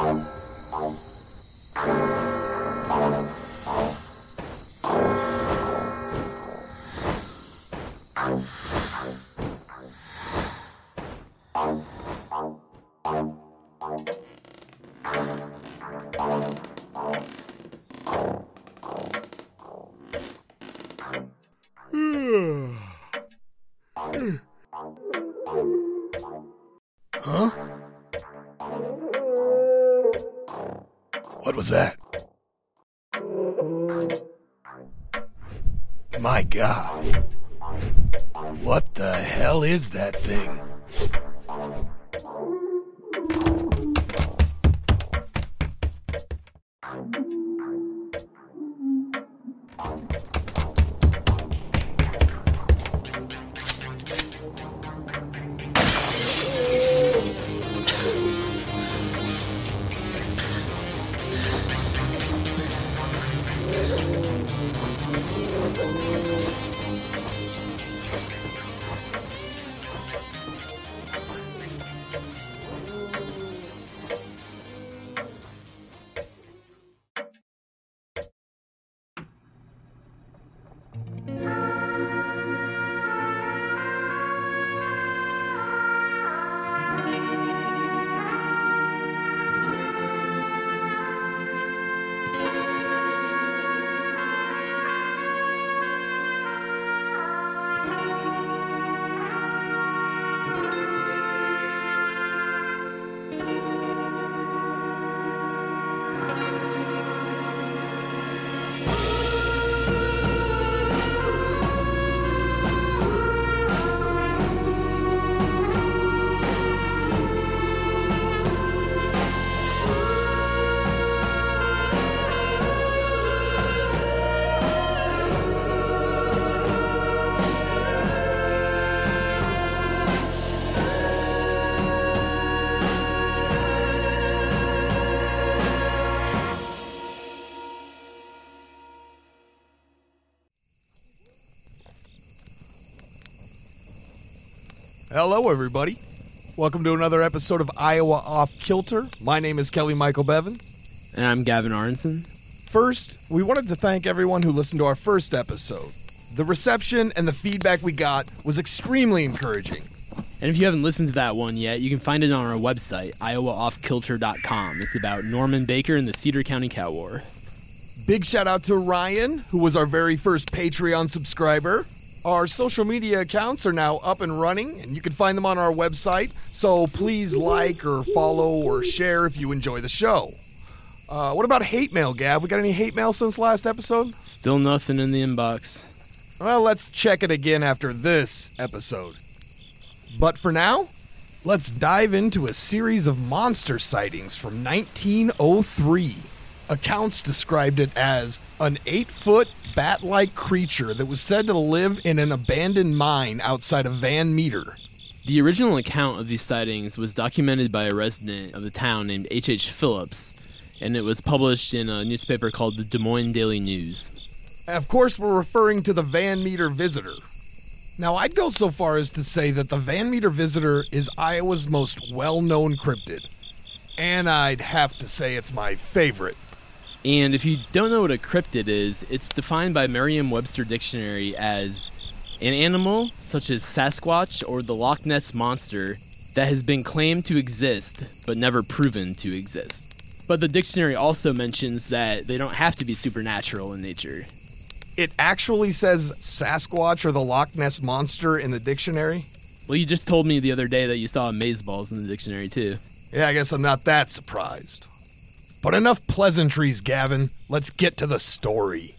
Huh? What was that? My God. What the hell is that thing? Hello, everybody. Welcome to another episode of Iowa Off Kilter. My name is Kelly Michael Bevins. And I'm Gavin Aronson. First, we wanted to thank everyone who listened to our first episode. The reception and the feedback we got was extremely encouraging. And if you haven't listened to that one yet, you can find it on our website, iowaoffkilter.com. It's about Norman Baker and the Cedar County Cow War. Big shout out to Ryan, who was our very first Patreon subscriber. Our social media accounts are now up and running, and you can find them on our website, so please like or follow or share if you enjoy the show. What about hate mail, Gav? We got any hate mail since last episode? Still nothing in the inbox. Well, let's check it again after this episode. But for now, let's dive into a series of monster sightings from 1903. Accounts described it as an 8-foot bat-like creature that was said to live in an abandoned mine outside of Van Meter. The original account of these sightings was documented by a resident of the town named H.H. Phillips, and it was published in a newspaper called the Des Moines Daily News. Of course, we're referring to the Van Meter Visitor. Now, I'd go so far as to say that the Van Meter Visitor is Iowa's most well-known cryptid. And I'd have to say it's my favorite. And if you don't know what a cryptid is, it's defined by Merriam-Webster Dictionary as an animal such as Sasquatch or the Loch Ness Monster that has been claimed to exist but never proven to exist. But the dictionary also mentions that they don't have to be supernatural in nature. It actually says Sasquatch or the Loch Ness Monster in the dictionary? Well, you just told me the other day that you saw amazeballs in the dictionary, too. Yeah, I guess I'm not that surprised. But enough pleasantries, Gavin. Let's get to the story.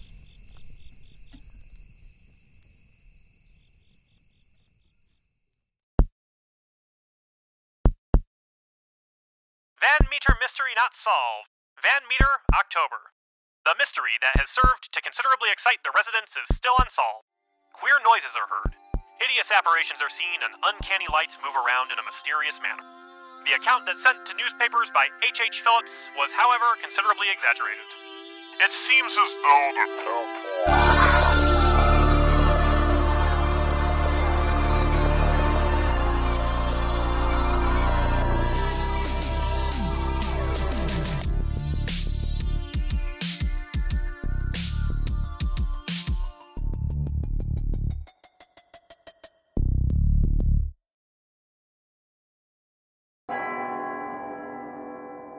Van Meter Mystery Not Solved. Van Meter, October. The mystery that has served to considerably excite the residents is still unsolved. Queer noises are heard. Hideous apparitions are seen and uncanny lights move around in a mysterious manner. The account that's sent to newspapers by H.H. Phillips was, however, considerably exaggerated. It seems as though the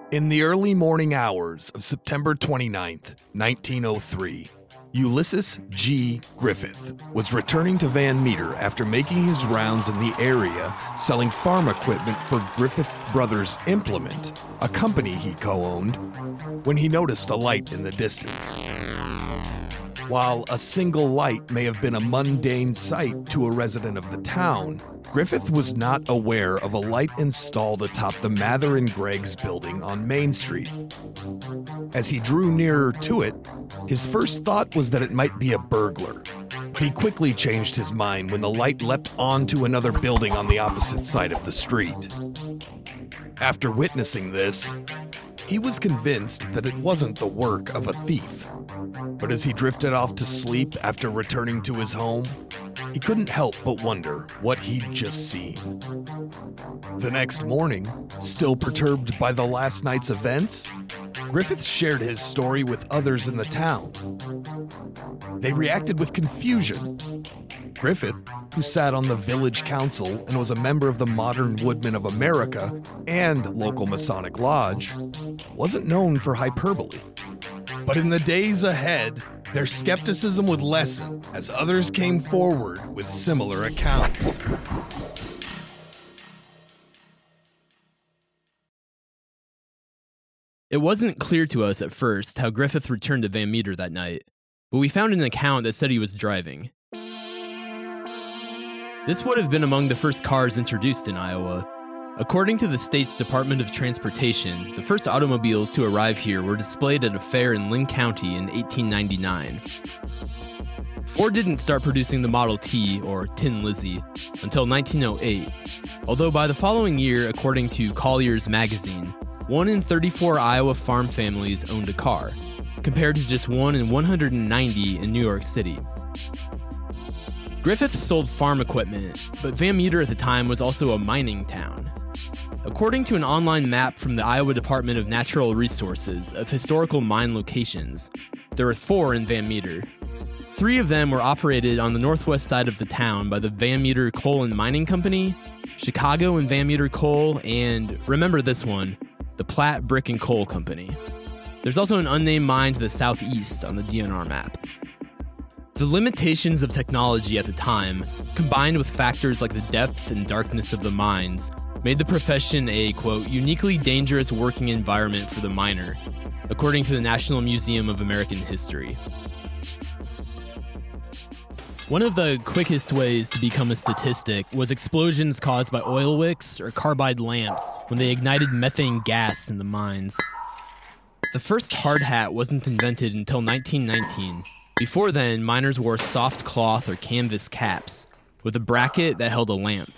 In the early morning hours of September 29th, 1903, Ulysses G. Griffith was returning to Van Meter after making his rounds in the area selling farm equipment for Griffith Brothers Implement, a company he co-owned, when he noticed a light in the distance. While a single light may have been a mundane sight to a resident of the town, Griffith was not aware of a light installed atop the Mather and Greg's building on Main Street. As he drew nearer to it, his first thought was that it might be a burglar, but he quickly changed his mind when the light leapt onto another building on the opposite side of the street. After witnessing this, he was convinced that it wasn't the work of a thief. But as he drifted off to sleep after returning to his home, he couldn't help but wonder what he'd just seen. The next morning, still perturbed by the last night's events, Griffith shared his story with others in the town. They reacted with confusion. Griffith, who sat on the village council and was a member of the Modern Woodmen of America and local Masonic Lodge, wasn't known for hyperbole. But in the days ahead, their skepticism would lessen as others came forward with similar accounts. It wasn't clear to us at first how Griffith returned to Van Meter that night, but we found an account that said he was driving. This would have been among the first cars introduced in Iowa. According to the state's Department of Transportation, the first automobiles to arrive here were displayed at a fair in Lynn County in 1899. Ford didn't start producing the Model T, or Tin Lizzie, until 1908, although by the following year, according to Collier's magazine, 1 in 34 Iowa farm families owned a car, compared to just 1 in 190 in New York City. Griffith sold farm equipment, but Van Meter at the time was also a mining town. According to an online map from the Iowa Department of Natural Resources of historical mine locations, there were 4 in Van Meter. 3 of them were operated on the northwest side of the town by the Van Meter Coal and Mining Company, Chicago and Van Meter Coal, and, remember this one, the Platte Brick and Coal Company. There's also an unnamed mine to the southeast on the DNR map. The limitations of technology at the time, combined with factors like the depth and darkness of the mines, made the profession a, quote, uniquely dangerous working environment for the miner, according to the National Museum of American History. One of the quickest ways to become a statistic was explosions caused by oil wicks or carbide lamps when they ignited methane gas in the mines. The first hard hat wasn't invented until 1919. Before then, miners wore soft cloth or canvas caps with a bracket that held a lamp.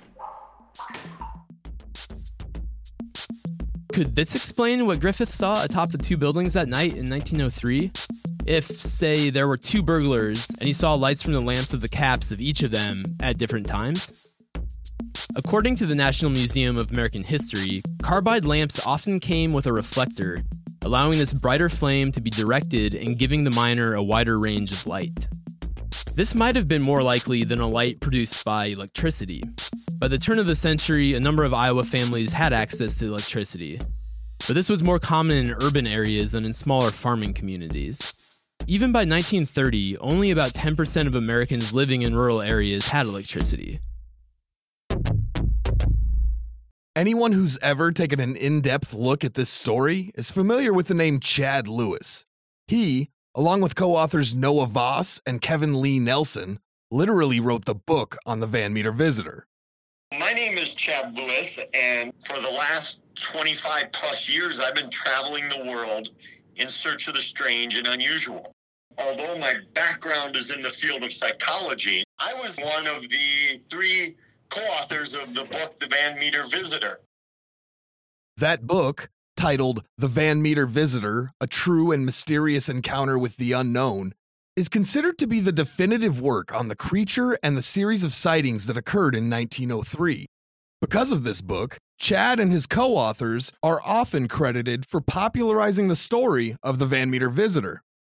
Could this explain what Griffith saw atop the 2 buildings that night in 1903? If, say, there were 2 burglars and he saw lights from the lamps of the caps of each of them at different times? According to the National Museum of American History, carbide lamps often came with a reflector, allowing this brighter flame to be directed and giving the miner a wider range of light. This might have been more likely than a light produced by electricity. By the turn of the century, a number of Iowa families had access to electricity, but this was more common in urban areas than in smaller farming communities. Even by 1930, only about 10% of Americans living in rural areas had electricity. Anyone who's ever taken an in-depth look at this story is familiar with the name Chad Lewis. He, along with co-authors Noah Voss and Kevin Lee Nelson, literally wrote the book on the Van Meter Visitor. My name is Chad Lewis, and for the last 25 plus years, I've been traveling the world in search of the strange and unusual. Although my background is in the field of psychology, I was one of the 3 co-authors of the book, The Van Meter Visitor. That book, titled The Van Meter Visitor, A True and Mysterious Encounter with the Unknown, is considered to be the definitive work on the creature and the series of sightings that occurred in 1903. Because of this book, Chad and his co-authors are often credited for popularizing the story of the Van Meter Visitor.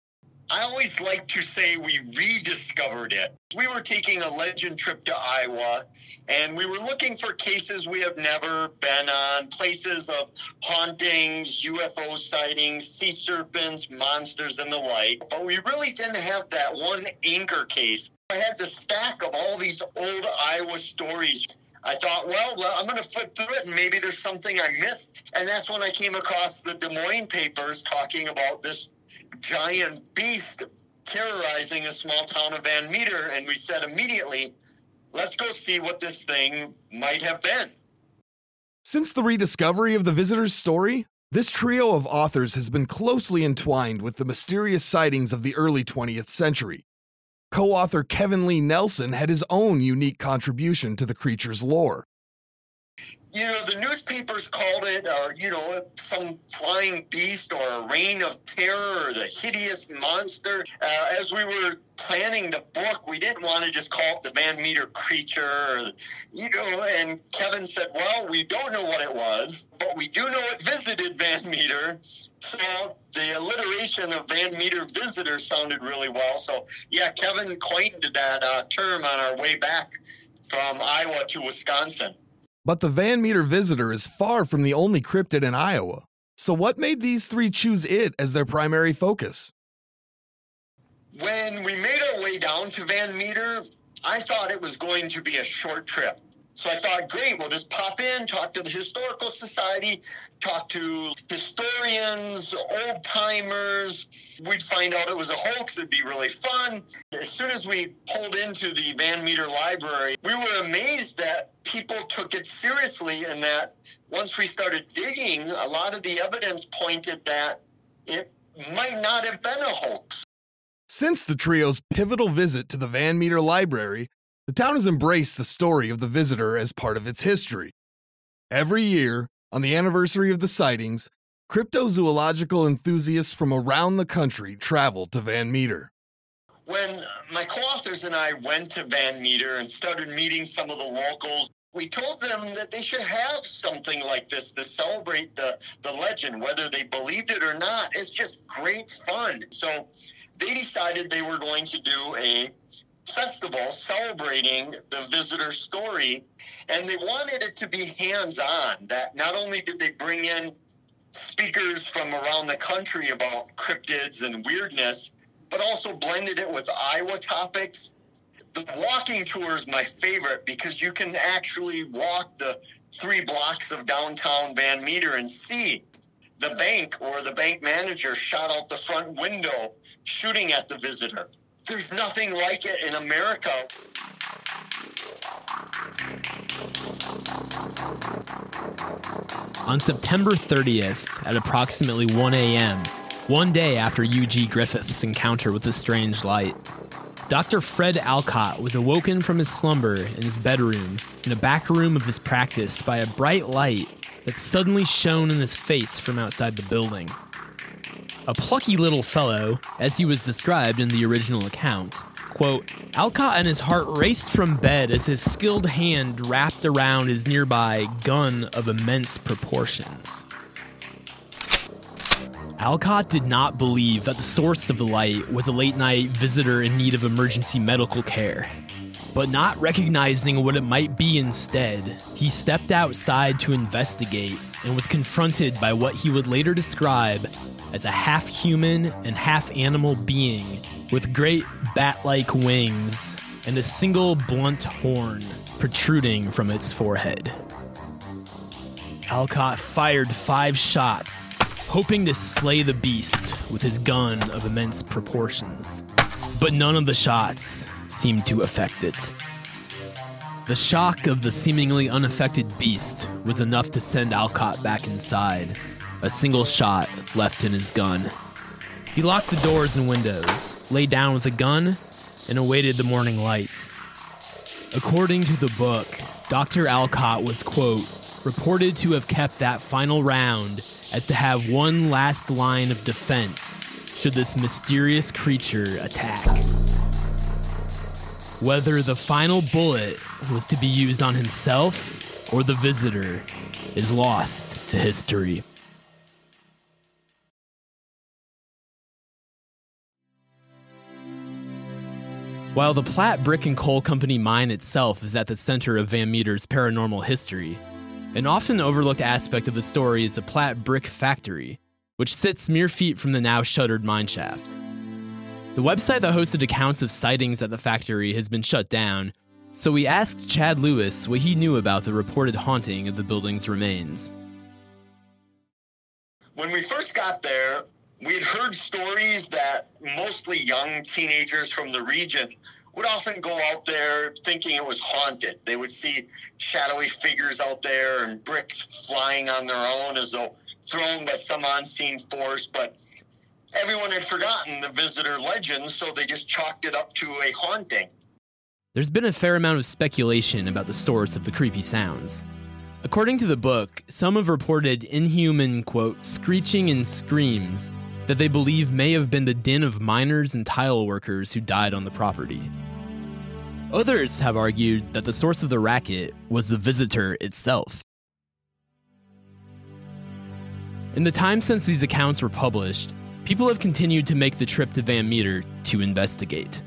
I always like to say we rediscovered it. We were taking a legend trip to Iowa, and we were looking for cases we have never been on, places of hauntings, UFO sightings, sea serpents, monsters, and the like. But we really didn't have that one anchor case. I had the stack of all these old Iowa stories. I thought, well, I'm going to flip through it, and maybe there's something I missed. And that's when I came across the Des Moines papers talking about this giant beast terrorizing a small town of Van Meter, and we said immediately, let's go see what this thing might have been. Since the rediscovery of the visitor's story, this trio of authors has been closely entwined with the mysterious sightings of the early 20th century. Co-author Kevin Lee Nelson had his own unique contribution to the creature's lore. You know, the newspapers called it, some flying beast or a reign of terror or the hideous monster. As we were planning the book, we didn't want to just call it the Van Meter creature, and Kevin said, well, we don't know what it was, but we do know it visited Van Meter. So the alliteration of Van Meter visitor sounded really well. So, yeah, Kevin coined that term on our way back from Iowa to Wisconsin. But the Van Meter visitor is far from the only cryptid in Iowa. So what made these three choose it as their primary focus? When we made our way down to Van Meter, I thought it was going to be a short trip. So I thought, great, we'll just pop in, talk to the Historical Society, talk to historians, old-timers. We'd find out it was a hoax. It'd be really fun. As soon as we pulled into the Van Meter Library, we were amazed that people took it seriously, and that once we started digging, a lot of the evidence pointed that it might not have been a hoax. Since the trio's pivotal visit to the Van Meter Library, the town has embraced the story of the visitor as part of its history. Every year, on the anniversary of the sightings, cryptozoological enthusiasts from around the country travel to Van Meter. When my co-authors and I went to Van Meter and started meeting some of the locals, we told them that they should have something like this to celebrate the legend, whether they believed it or not. It's just great fun. So they decided they were going to do a festival celebrating the visitor story, and they wanted it to be hands-on, that not only did they bring in speakers from around the country about cryptids and weirdness, but also blended it with Iowa topics. The walking tour is my favorite because you can actually walk the 3 blocks of downtown Van Meter and see the bank or the bank manager shot out the front window shooting at the visitor. There's nothing like it in America. On September 30th, at approximately 1 a.m., one day after U.G. Griffith's encounter with the strange light, Dr. Fred Alcott was awoken from his slumber in his bedroom in a back room of his practice by a bright light that suddenly shone in his face from outside the building. A plucky little fellow, as he was described in the original account, quote, Alcott and his heart raced from bed as his skilled hand wrapped around his nearby gun of immense proportions. Alcott did not believe that the source of the light was a late-night visitor in need of emergency medical care. But not recognizing what it might be instead, he stepped outside to investigate and was confronted by what he would later describe as a half-human and half-animal being with great bat-like wings and a single blunt horn protruding from its forehead. Alcott fired 5 shots, hoping to slay the beast with his gun of immense proportions. But none of the shots seemed to affect it. The shock of the seemingly unaffected beast was enough to send Alcott back inside, a single shot left in his gun. He locked the doors and windows, lay down with the gun, and awaited the morning light. According to the book, Dr. Alcott was, quote, reported to have kept that final round as to have one last line of defense should this mysterious creature attack. Whether the final bullet was to be used on himself or the visitor is lost to history. While the Platte Brick and Coal Company mine itself is at the center of Van Meter's paranormal history, an often overlooked aspect of the story is the Platte Brick Factory, which sits mere feet from the now shuttered mine shaft. The website that hosted accounts of sightings at the factory has been shut down, so we asked Chad Lewis what he knew about the reported haunting of the building's remains. When we first got there, we had heard stories that mostly young teenagers from the region would often go out there thinking it was haunted. They would see shadowy figures out there and bricks flying on their own as though thrown by some unseen force, but everyone had forgotten the visitor legend, so they just chalked it up to a haunting. There's been a fair amount of speculation about the source of the creepy sounds. According to the book, some have reported inhuman, quote, screeching and screams that they believe may have been the din of miners and tile workers who died on the property. Others have argued that the source of the racket was the visitor itself. In the time since these accounts were published, people have continued to make the trip to Van Meter to investigate.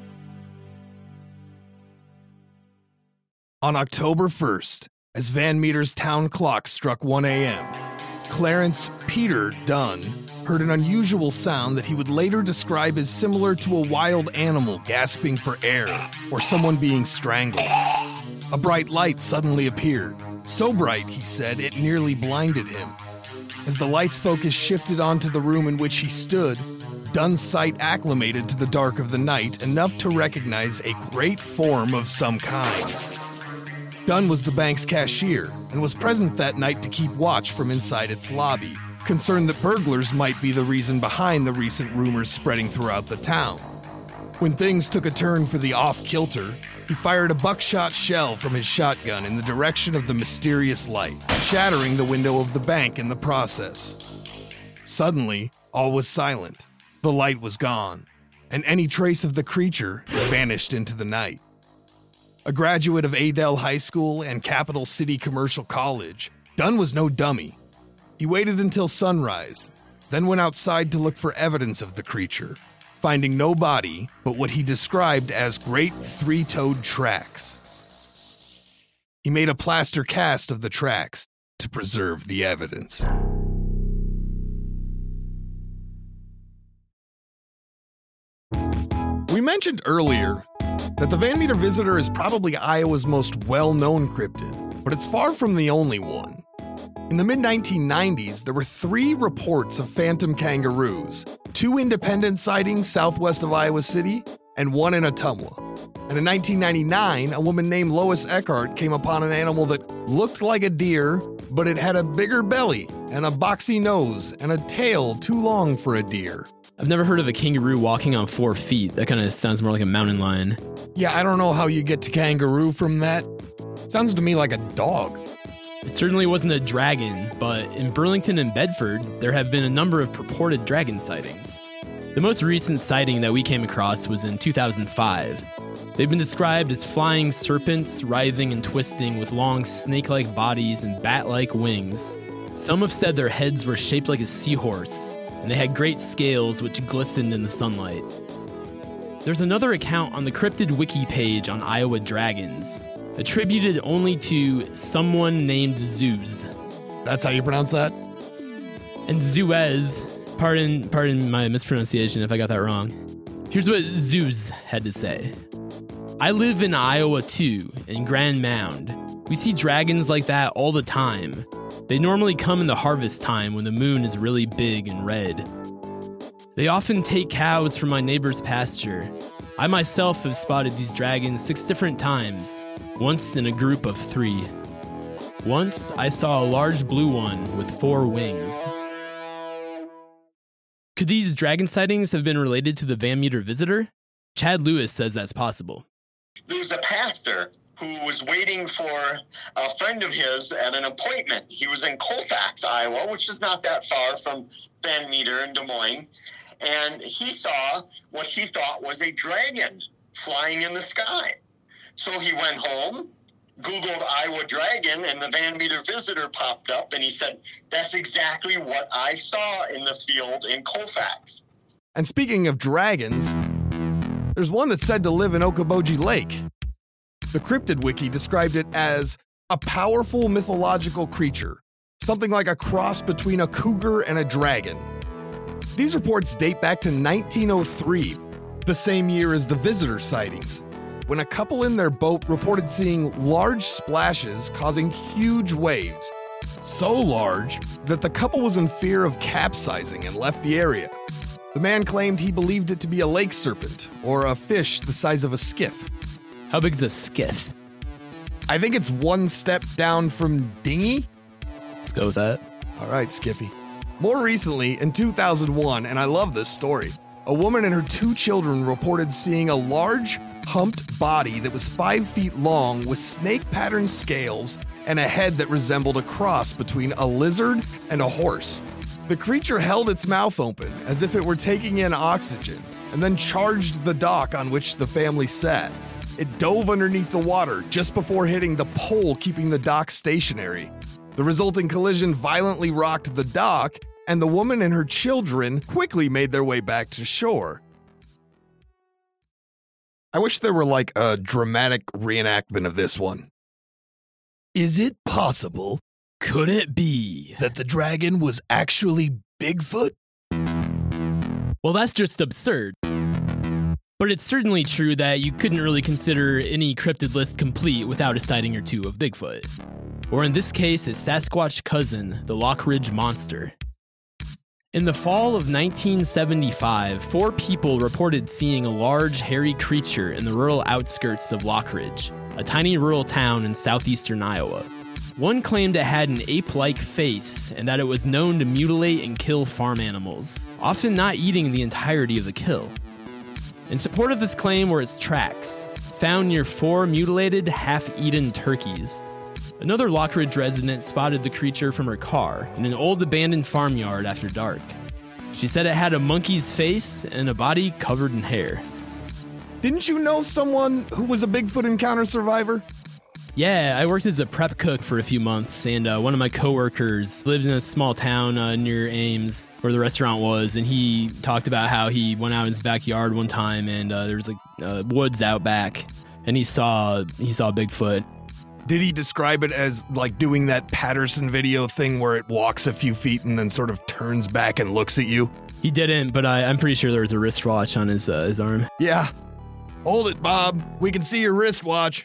On October 1st, as Van Meter's town clock struck 1 a.m., Clarence Peter Dunn heard an unusual sound that he would later describe as similar to a wild animal gasping for air or someone being strangled. A bright light suddenly appeared. So bright, he said, it nearly blinded him. As the light's focus shifted onto the room in which he stood, Dunn's sight acclimated to the dark of the night enough to recognize a great form of some kind. Dunn was the bank's cashier and was present that night to keep watch from inside its lobby, concerned that burglars might be the reason behind the recent rumors spreading throughout the town. When things took a turn for the off-kilter, he fired a buckshot shell from his shotgun in the direction of the mysterious light, shattering the window of the bank in the process. Suddenly, all was silent. The light was gone, and any trace of the creature vanished into the night. A graduate of Adel High School and Capital City Commercial College, Dunn was no dummy. He waited until sunrise, then went outside to look for evidence of the creature, finding no body but what he described as great three-toed tracks. He made a plaster cast of the tracks to preserve the evidence. We mentioned earlier that the Van Meter Visitor is probably Iowa's most well-known cryptid, but it's far from the only one. In the mid-1990s, there were 3 reports of phantom kangaroos, 2 independent sightings southwest of Iowa City, and 1 in Ottumwa. And in 1999, a woman named Lois Eckhart came upon an animal that looked like a deer, but it had a bigger belly and a boxy nose and a tail too long for a deer. I've never heard of a kangaroo walking on 4 feet. That kind of sounds more like a mountain lion. Yeah, I don't know how you get to kangaroo from that. Sounds to me like a dog. It certainly wasn't a dragon, but in Burlington and Bedford, there have been a number of purported dragon sightings. The most recent sighting that we came across was in 2005. They've been described as flying serpents, writhing and twisting with long snake-like bodies and bat-like wings. Some have said their heads were shaped like a seahorse, and they had great scales which glistened in the sunlight. There's another account on the Cryptid Wiki page on Iowa dragons, attributed only to someone named Zeus. That's how you pronounce that? And Zuez, pardon my mispronunciation if I got that wrong. Here's what Zeus had to say. I live in Iowa too, in Grand Mound. We see dragons like that all the time. They normally come in the harvest time when the moon is really big and red. They often take cows from my neighbor's pasture. I myself have spotted these dragons 6 different times, once in a group of 3. Once, I saw a large blue one with 4 wings. Could these dragon sightings have been related to the Van Meter Visitor? Chad Lewis says that's possible. There was a pastor who was waiting for a friend of his at an appointment. He was in Colfax, Iowa, which is not that far from Van Meter in Des Moines. And he saw what he thought was a dragon flying in the sky. So he went home, Googled Iowa dragon, and the Van Meter Visitor popped up, and he said, that's exactly what I saw in the field in Colfax. And speaking of dragons, There's one that's said to live in Okoboji Lake. The Cryptid Wiki described it as a powerful mythological creature, something like a cross between a cougar and a dragon. These reports date back to 1903, the same year as the visitor sightings, when a couple in their boat reported seeing large splashes causing huge waves. So large that the couple was in fear of capsizing and left the area. The man claimed he believed it to be a lake serpent or a fish the size of a skiff. How big's a skiff? I think it's one step down from dinghy. Let's go with that. All right, Skiffy. More recently, in 2001, and I love this story, a woman and her 2 children reported seeing a large, humped body that was 5 feet long with snake-patterned scales and a head that resembled a cross between a lizard and a horse. The creature held its mouth open as if it were taking in oxygen and then charged the dock on which the family sat. It dove underneath the water just before hitting the pole keeping the dock stationary. The resulting collision violently rocked the dock, and the woman and her children quickly made their way back to shore. I wish there were like a dramatic reenactment of this one. Is it possible Could it be? that the dragon was actually Bigfoot? Well, that's just absurd. But it's certainly true that you couldn't really consider any cryptid list complete without a sighting or 2 of Bigfoot. Or in this case, his Sasquatch cousin, the Lockridge Monster. In the fall of 1975, 4 people reported seeing a large, hairy creature in the rural outskirts of Lockridge, a tiny rural town in southeastern Iowa. One claimed it had an ape-like face and that it was known to mutilate and kill farm animals, often not eating the entirety of the kill. In support of this claim were its tracks, found near 4 mutilated, half-eaten turkeys. Another Lockridge resident spotted the creature from her car in an old abandoned farmyard after dark. She said it had a monkey's face and a body covered in hair. Didn't you know someone who was a Bigfoot encounter survivor? Yeah, I worked as a prep cook for a few months, and one of my coworkers lived in a small town near Ames, where the restaurant was, and he talked about how he went out in his backyard one time, and there was woods out back, and he saw Bigfoot. Did he describe it as like doing that Patterson video thing where it walks a few feet and then sort of turns back and looks at you? He didn't, but I'm pretty sure there was a wristwatch on his arm. Yeah. Hold it, Bob. We can see your wristwatch.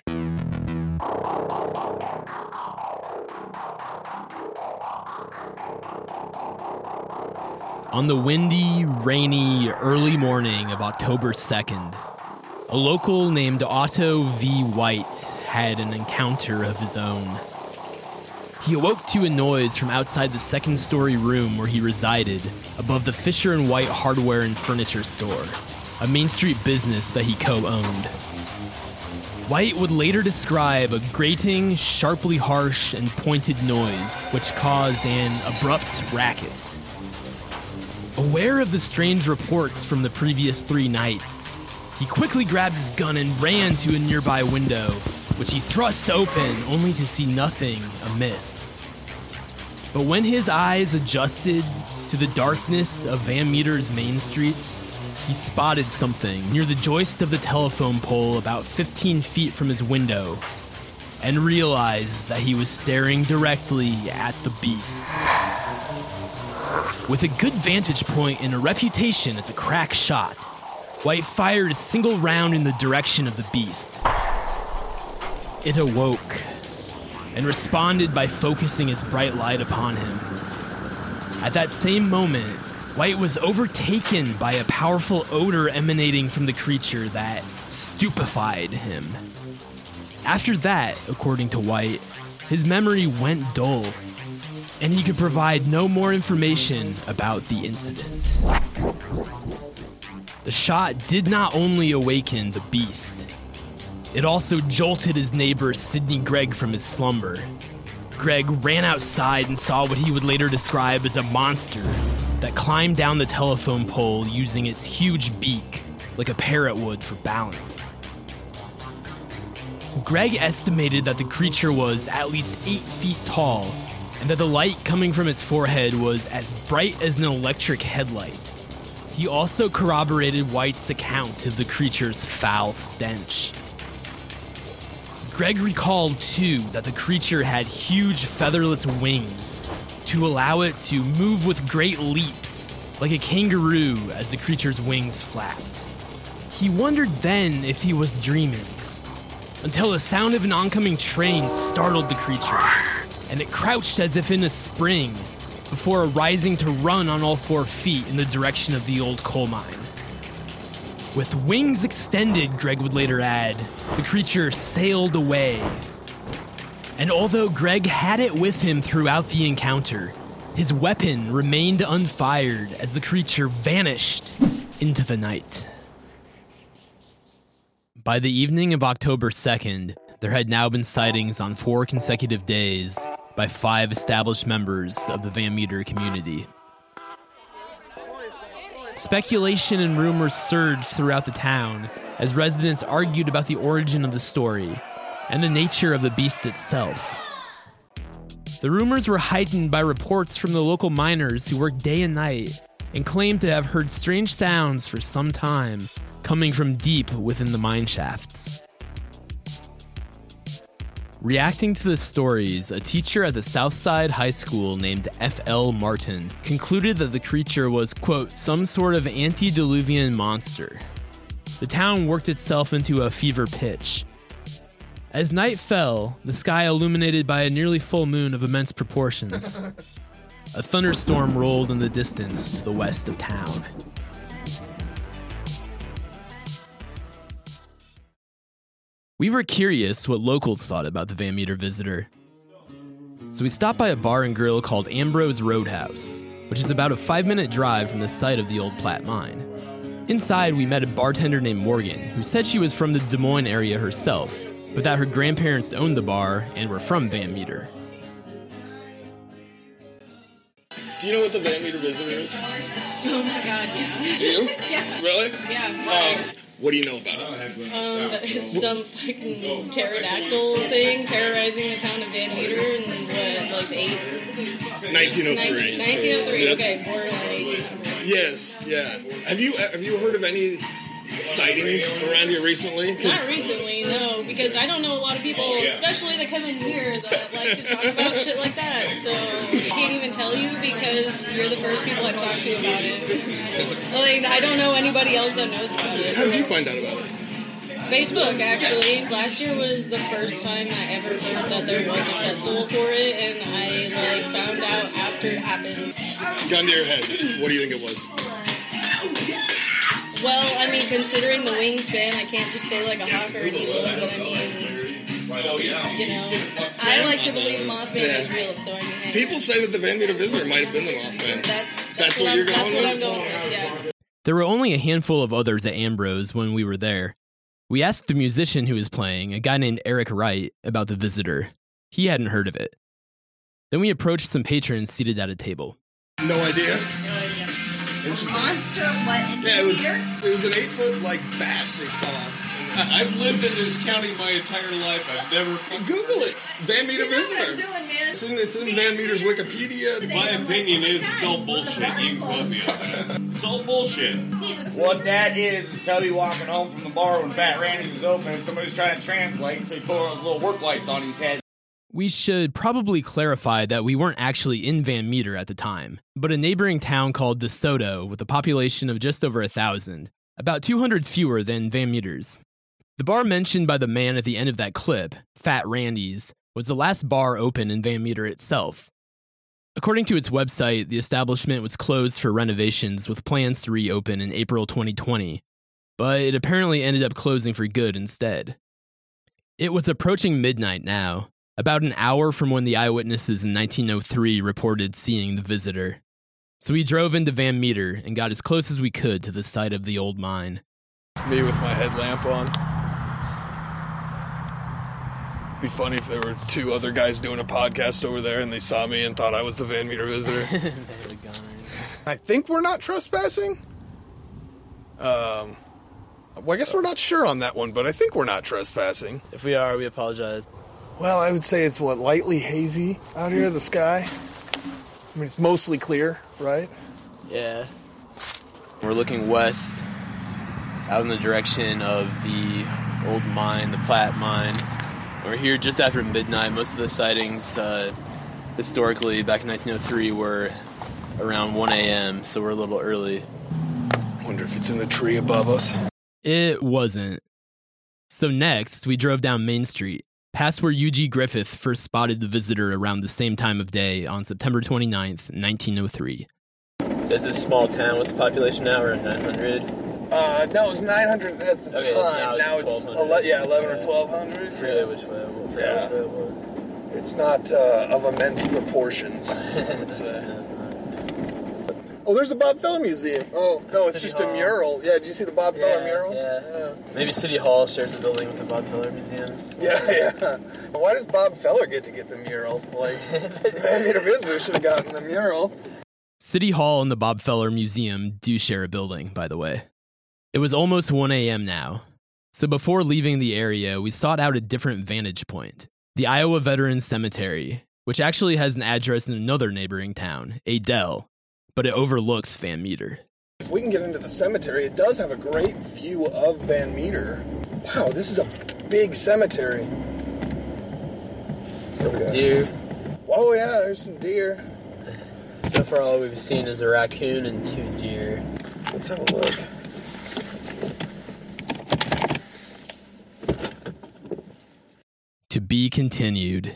On the windy, rainy, early morning of October 2nd, a local named Otto V. White had an encounter of his own. He awoke to a noise from outside the second-story room where he resided, above the Fisher & White hardware and furniture store, a Main Street business that he co-owned. White would later describe a grating, sharply harsh, and pointed noise, which caused an abrupt racket. Aware of the strange reports from the previous 3 nights, he quickly grabbed his gun and ran to a nearby window, which he thrust open only to see nothing amiss. But when his eyes adjusted to the darkness of Van Meter's Main Street, he spotted something near the joist of the telephone pole about 15 feet from his window and realized that he was staring directly at the beast. With a good vantage point and a reputation as a crack shot, White fired a single round in the direction of the beast. It awoke and responded by focusing its bright light upon him. At that same moment, White was overtaken by a powerful odor emanating from the creature that stupefied him. After that, according to White, his memory went dull, and he could provide no more information about the incident. The shot did not only awaken the beast, it also jolted his neighbor Sidney Gregg from his slumber. Gregg ran outside and saw what he would later describe as a monster that climbed down the telephone pole using its huge beak like a parrot would for balance. Gregg estimated that the creature was at least 8 feet tall and that the light coming from its forehead was as bright as an electric headlight. He also corroborated White's account of the creature's foul stench. Greg recalled, too, that the creature had huge featherless wings to allow it to move with great leaps, like a kangaroo as the creature's wings flapped. He wondered then if he was dreaming, until the sound of an oncoming train startled the creature, and it crouched as if in a spring, before rising to run on all 4 feet in the direction of the old coal mine. With wings extended, Greg would later add, the creature sailed away. And although Greg had it with him throughout the encounter, his weapon remained unfired as the creature vanished into the night. By the evening of October 2nd, there had now been sightings on 4 consecutive days by 5 established members of the Van Meter community. Speculation and rumors surged throughout the town as residents argued about the origin of the story and the nature of the beast itself. The rumors were heightened by reports from the local miners who worked day and night and claimed to have heard strange sounds for some time coming from deep within the mine shafts. Reacting to the stories, a teacher at the Southside High School named F.L. Martin concluded that the creature was, quote, some sort of antediluvian monster. The town worked itself into a fever pitch. As night fell, the sky illuminated by a nearly full moon of immense proportions. A thunderstorm rolled in the distance to the west of town. We were curious what locals thought about the Van Meter visitor. So we stopped by a bar and grill called Ambrose Roadhouse, which is about a 5-minute drive from the site of the old Platte mine. Inside, we met a bartender named Morgan, who said she was from the Des Moines area herself, but that her grandparents owned the bar and were from Van Meter. Do you know what the Van Meter visitor is? Oh my god, yeah. Do you? Yeah. Really? Yeah. What do you know about it? That it's some fucking pterodactyl thing terrorizing the town of Van Meter in, what, like 1903. 1903, Yep. okay, born in 1800. Yes, yeah. Have you heard of any sightings around here recently? Not recently, no, because I don't know a lot of people, especially that come in here, that like to talk about shit like that, so I can't even tell you because you're the first people I've talked to about it. Like, I don't know anybody else that knows about it. How did you find out about it? Facebook, actually. Last year was the first time I ever heard that there was a festival for it, and I found out after it happened. Gun to your head. What do you think it was? Well, I mean, considering the wingspan, I can't just say like a hawk or an eagle, but I mean, you know, I like to believe Mothman is real, so I mean, hey. People say that the Van Meter visitor might have been the Mothman. That's what you're going with? That's what I'm going with, yeah. There were only a handful of others at Ambrose when we were there. We asked the musician who was playing, a guy named Eric Wright, about the visitor. He hadn't heard of it. Then we approached some patrons seated at a table. No idea. Monster, what? Yeah, it was an 8-foot bat they saw. I've lived in this county my entire life. I've never Google it. Van Meter visitor. What I'm doing, man. It's in Van Meter's Wikipedia. My opinion is it's all bullshit. You can quote me on that. It's all bullshit. What that is Toby walking home from the bar when Fat Randy's was open and somebody's trying to translate, so he put those little work lights on his head. We should probably clarify that we weren't actually in Van Meter at the time, but a neighboring town called DeSoto with a population of just over 1,000, about 200 fewer than Van Meter's. The bar mentioned by the man at the end of that clip, Fat Randy's, was the last bar open in Van Meter itself. According to its website, the establishment was closed for renovations with plans to reopen in April 2020, but it apparently ended up closing for good instead. It was approaching midnight now, about an hour from when the eyewitnesses in 1903 reported seeing the visitor. So we drove into Van Meter and got as close as we could to the site of the old mine. Me with my headlamp on. Be funny if there were 2 other guys doing a podcast over there and they saw me and thought I was the Van Meter visitor. I think we're not trespassing. Well, I guess we're not sure on that one, but I think we're not trespassing. If we are, we apologize. Well, I would say it's, lightly hazy out here, the sky? I mean, it's mostly clear, right? Yeah. We're looking west, out in the direction of the old mine, the Platte Mine. We're here just after midnight. Most of the sightings, historically, back in 1903, were around 1 a.m., so we're a little early. Wonder if it's in the tree above us. It wasn't. So next, we drove down Main Street, past where U.G. Griffith first spotted the visitor around the same time of day on September 29th, 1903. So it's a small town. What's the population now? Around 900? No, it was 900 at the time. Now it's 11 or 1,200. Forget which way it was. It's not of immense proportions, I would say. Oh, there's a Bob Feller Museum. Oh, no, it's just a mural. Yeah, did you see the Bob Feller mural? Yeah. Maybe City Hall shares a building with the Bob Feller Museums. Yeah. Why does Bob Feller get to get the mural? Like, Van Meter visitors should have gotten the mural. City Hall and the Bob Feller Museum do share a building, by the way. It was almost 1 a.m. now. So before leaving the area, we sought out a different vantage point. The Iowa Veterans Cemetery, which actually has an address in another neighboring town, Adel, but it overlooks Van Meter. If we can get into the cemetery, it does have a great view of Van Meter. Wow, this is a big cemetery. Deer. Oh yeah, there's some deer. So far all we've seen is a raccoon and 2 deer. Let's have a look. To be continued.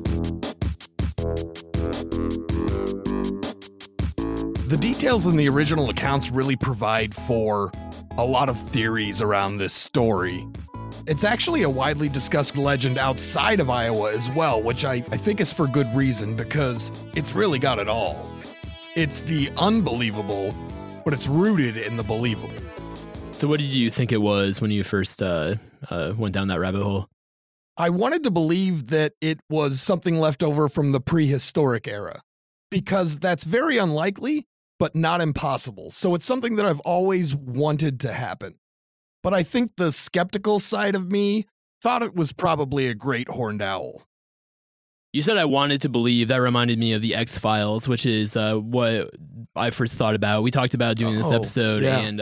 The details in the original accounts really provide for a lot of theories around this story. It's actually a widely discussed legend outside of Iowa as well, which I think is for good reason because it's really got it all. It's the unbelievable, but it's rooted in the believable. So what did you think it was when you first went down that rabbit hole? I wanted to believe that it was something left over from the prehistoric era because that's very unlikely, but not impossible. So it's something that I've always wanted to happen. But I think the skeptical side of me thought it was probably a great horned owl. You said I wanted to believe. That reminded me of the X-Files, which is what I first thought about. We talked about doing this episode, and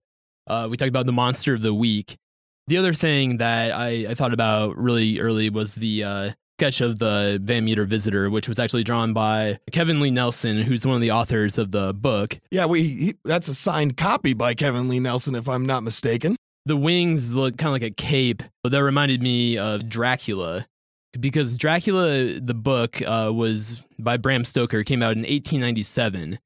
we talked about the monster of the week. The other thing that I thought about really early was the sketch of the Van Meter visitor, which was actually drawn by Kevin Lee Nelson, who's one of the authors of the book. Yeah, that's a signed copy by Kevin Lee Nelson, if I'm not mistaken. The wings look kind of like a cape. That reminded me of Dracula, because Dracula, the book, was by Bram Stoker, came out in 1897.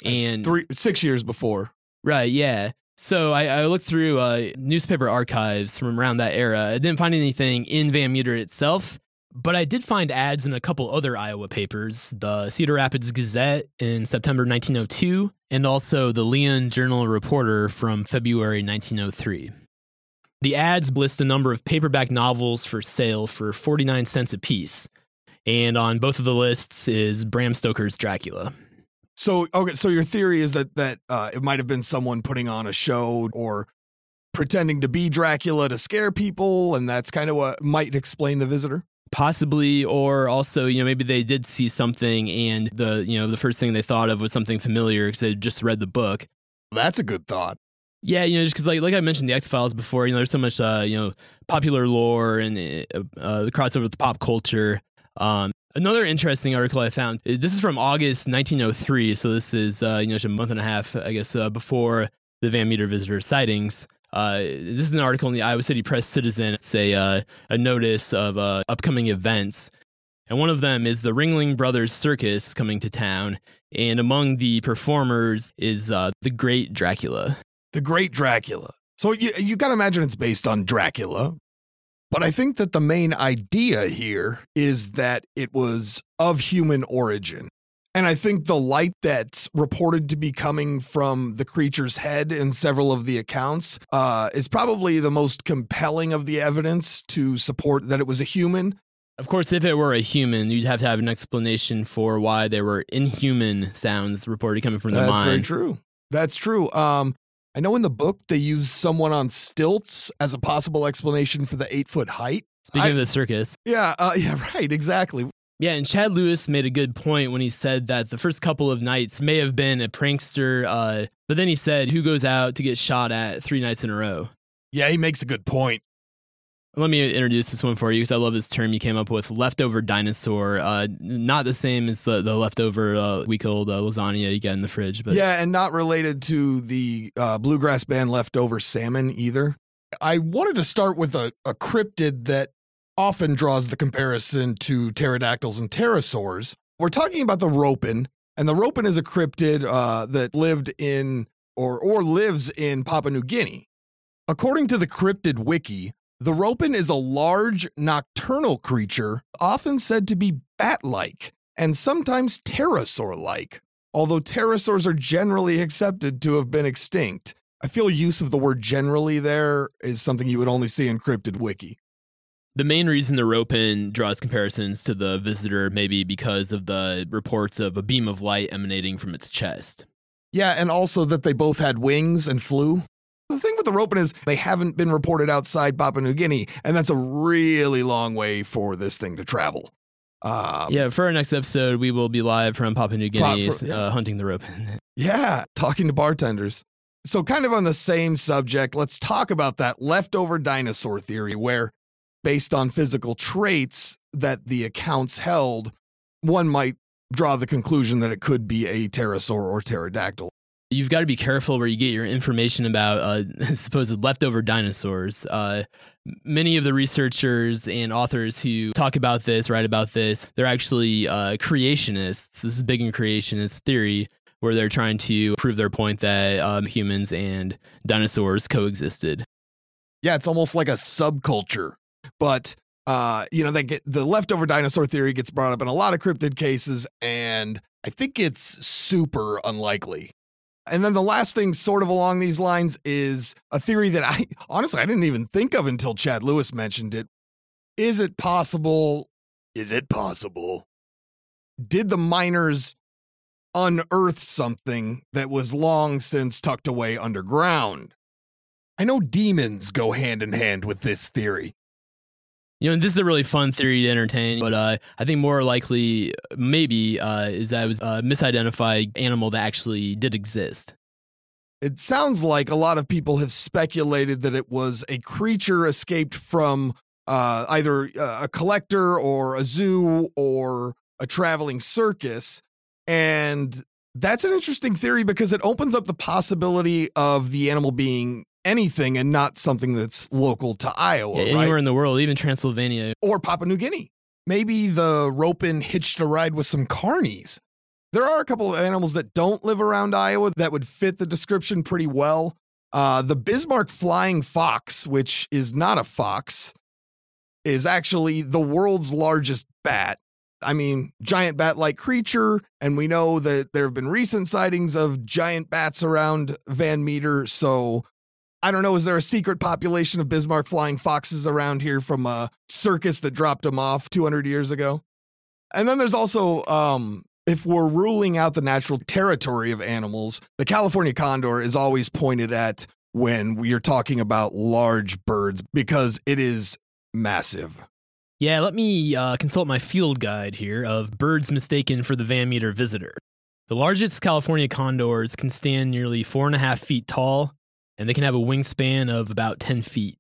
And 6 years before. Right, yeah. So I looked through newspaper archives from around that era. I didn't find anything in Van Meter itself, but I did find ads in a couple other Iowa papers, the Cedar Rapids Gazette in September 1902, and also the Leon Journal-Reporter from February 1903. The ads list a number of paperback novels for sale for 49 cents apiece, and on both of the lists is Bram Stoker's Dracula. So your theory is that it might have been someone putting on a show or pretending to be Dracula to scare people, and that's kind of what might explain the visitor? Possibly, or also, maybe they did see something and the first thing they thought of was something familiar because they just read the book. That's a good thought. Yeah, just because like I mentioned the X-Files before, there's so much popular lore and the crossover with pop culture. Another interesting article I found, this is from August 1903, so this is just a month and a half, I guess, before the Van Meter visitor sightings. This is an article in the Iowa City Press-Citizen. It's a notice of upcoming events, and one of them is the Ringling Brothers Circus coming to town, and among the performers is the Great Dracula. The Great Dracula. So you got to imagine it's based on Dracula. But I think that the main idea here is that it was of human origin. And I think the light that's reported to be coming from the creature's head in several of the accounts is probably the most compelling of the evidence to support that it was a human. Of course, if it were a human, you'd have to have an explanation for why there were inhuman sounds reported coming from the mine. That's very true. That's true. I know in the book they use someone on stilts as a possible explanation for the 8-foot height. Speaking of the circus. Yeah, right, exactly. Yeah, and Chad Lewis made a good point when he said that the first couple of nights may have been a prankster, but then he said, who goes out to get shot at 3 nights in a row? Yeah, he makes a good point. Let me introduce this one for you because I love this term you came up with, leftover dinosaur. Not the same as the leftover week-old lasagna you get in the fridge. But yeah, and not related to the bluegrass band Leftover Salmon either. I wanted to start with a cryptid that often draws the comparison to pterodactyls and pterosaurs. We're talking about the ropin, and the ropin is a cryptid that lived in or lives in Papua New Guinea. According to the Cryptid Wiki, the ropin is a large nocturnal creature, often said to be bat-like and sometimes pterosaur-like, although pterosaurs are generally accepted to have been extinct. I feel use of the word generally there is something you would only see in Cryptid Wiki. The main reason the ropin draws comparisons to the visitor may be because of the reports of a beam of light emanating from its chest. Yeah, and also that they both had wings and flew. The thing with the ropin is they haven't been reported outside Papua New Guinea, and that's a really long way for this thing to travel. Yeah, for our next episode, we will be live from Papua New Guinea hunting the ropin. Yeah, talking to bartenders. So kind of on the same subject, let's talk about that leftover dinosaur theory where, based on physical traits that the accounts held, one might draw the conclusion that it could be a pterosaur or pterodactyl. You've got to be careful where you get your information about supposed leftover dinosaurs. Many of the researchers and authors who talk about this, write about this, they're actually creationists. This is big in creationist theory, where they're trying to prove their point that humans and dinosaurs coexisted. Yeah, it's almost like a subculture. But, the leftover dinosaur theory gets brought up in a lot of cryptid cases, and I think it's super unlikely. And then the last thing sort of along these lines is a theory that I didn't even think of until Chad Lewis mentioned it. Is it possible? Did the miners unearth something that was long since tucked away underground? I know demons go hand in hand with this theory. And this is a really fun theory to entertain, but I think more likely, maybe, is that it was a misidentified animal that actually did exist. It sounds like a lot of people have speculated that it was a creature escaped from either a collector or a zoo or a traveling circus. And that's an interesting theory because it opens up the possibility of the animal being anything and not something that's local to Iowa, right? Anywhere in the world, even Transylvania. Or Papua New Guinea. Maybe the ropin hitched a ride with some carnies. There are a couple of animals that don't live around Iowa that would fit the description pretty well. The Bismarck flying fox, which is not a fox, is actually the world's largest bat. I mean, giant bat-like creature, and we know that there have been recent sightings of giant bats around Van Meter, so I don't know, is there a secret population of Bismarck flying foxes around here from a circus that dropped them off 200 years ago? And then there's also, if we're ruling out the natural territory of animals, the California condor is always pointed at when you're talking about large birds because it is massive. Yeah, let me consult my field guide here of birds mistaken for the Van Meter visitor. The largest California condors can stand nearly 4.5 feet tall, and they can have a wingspan of about 10 feet.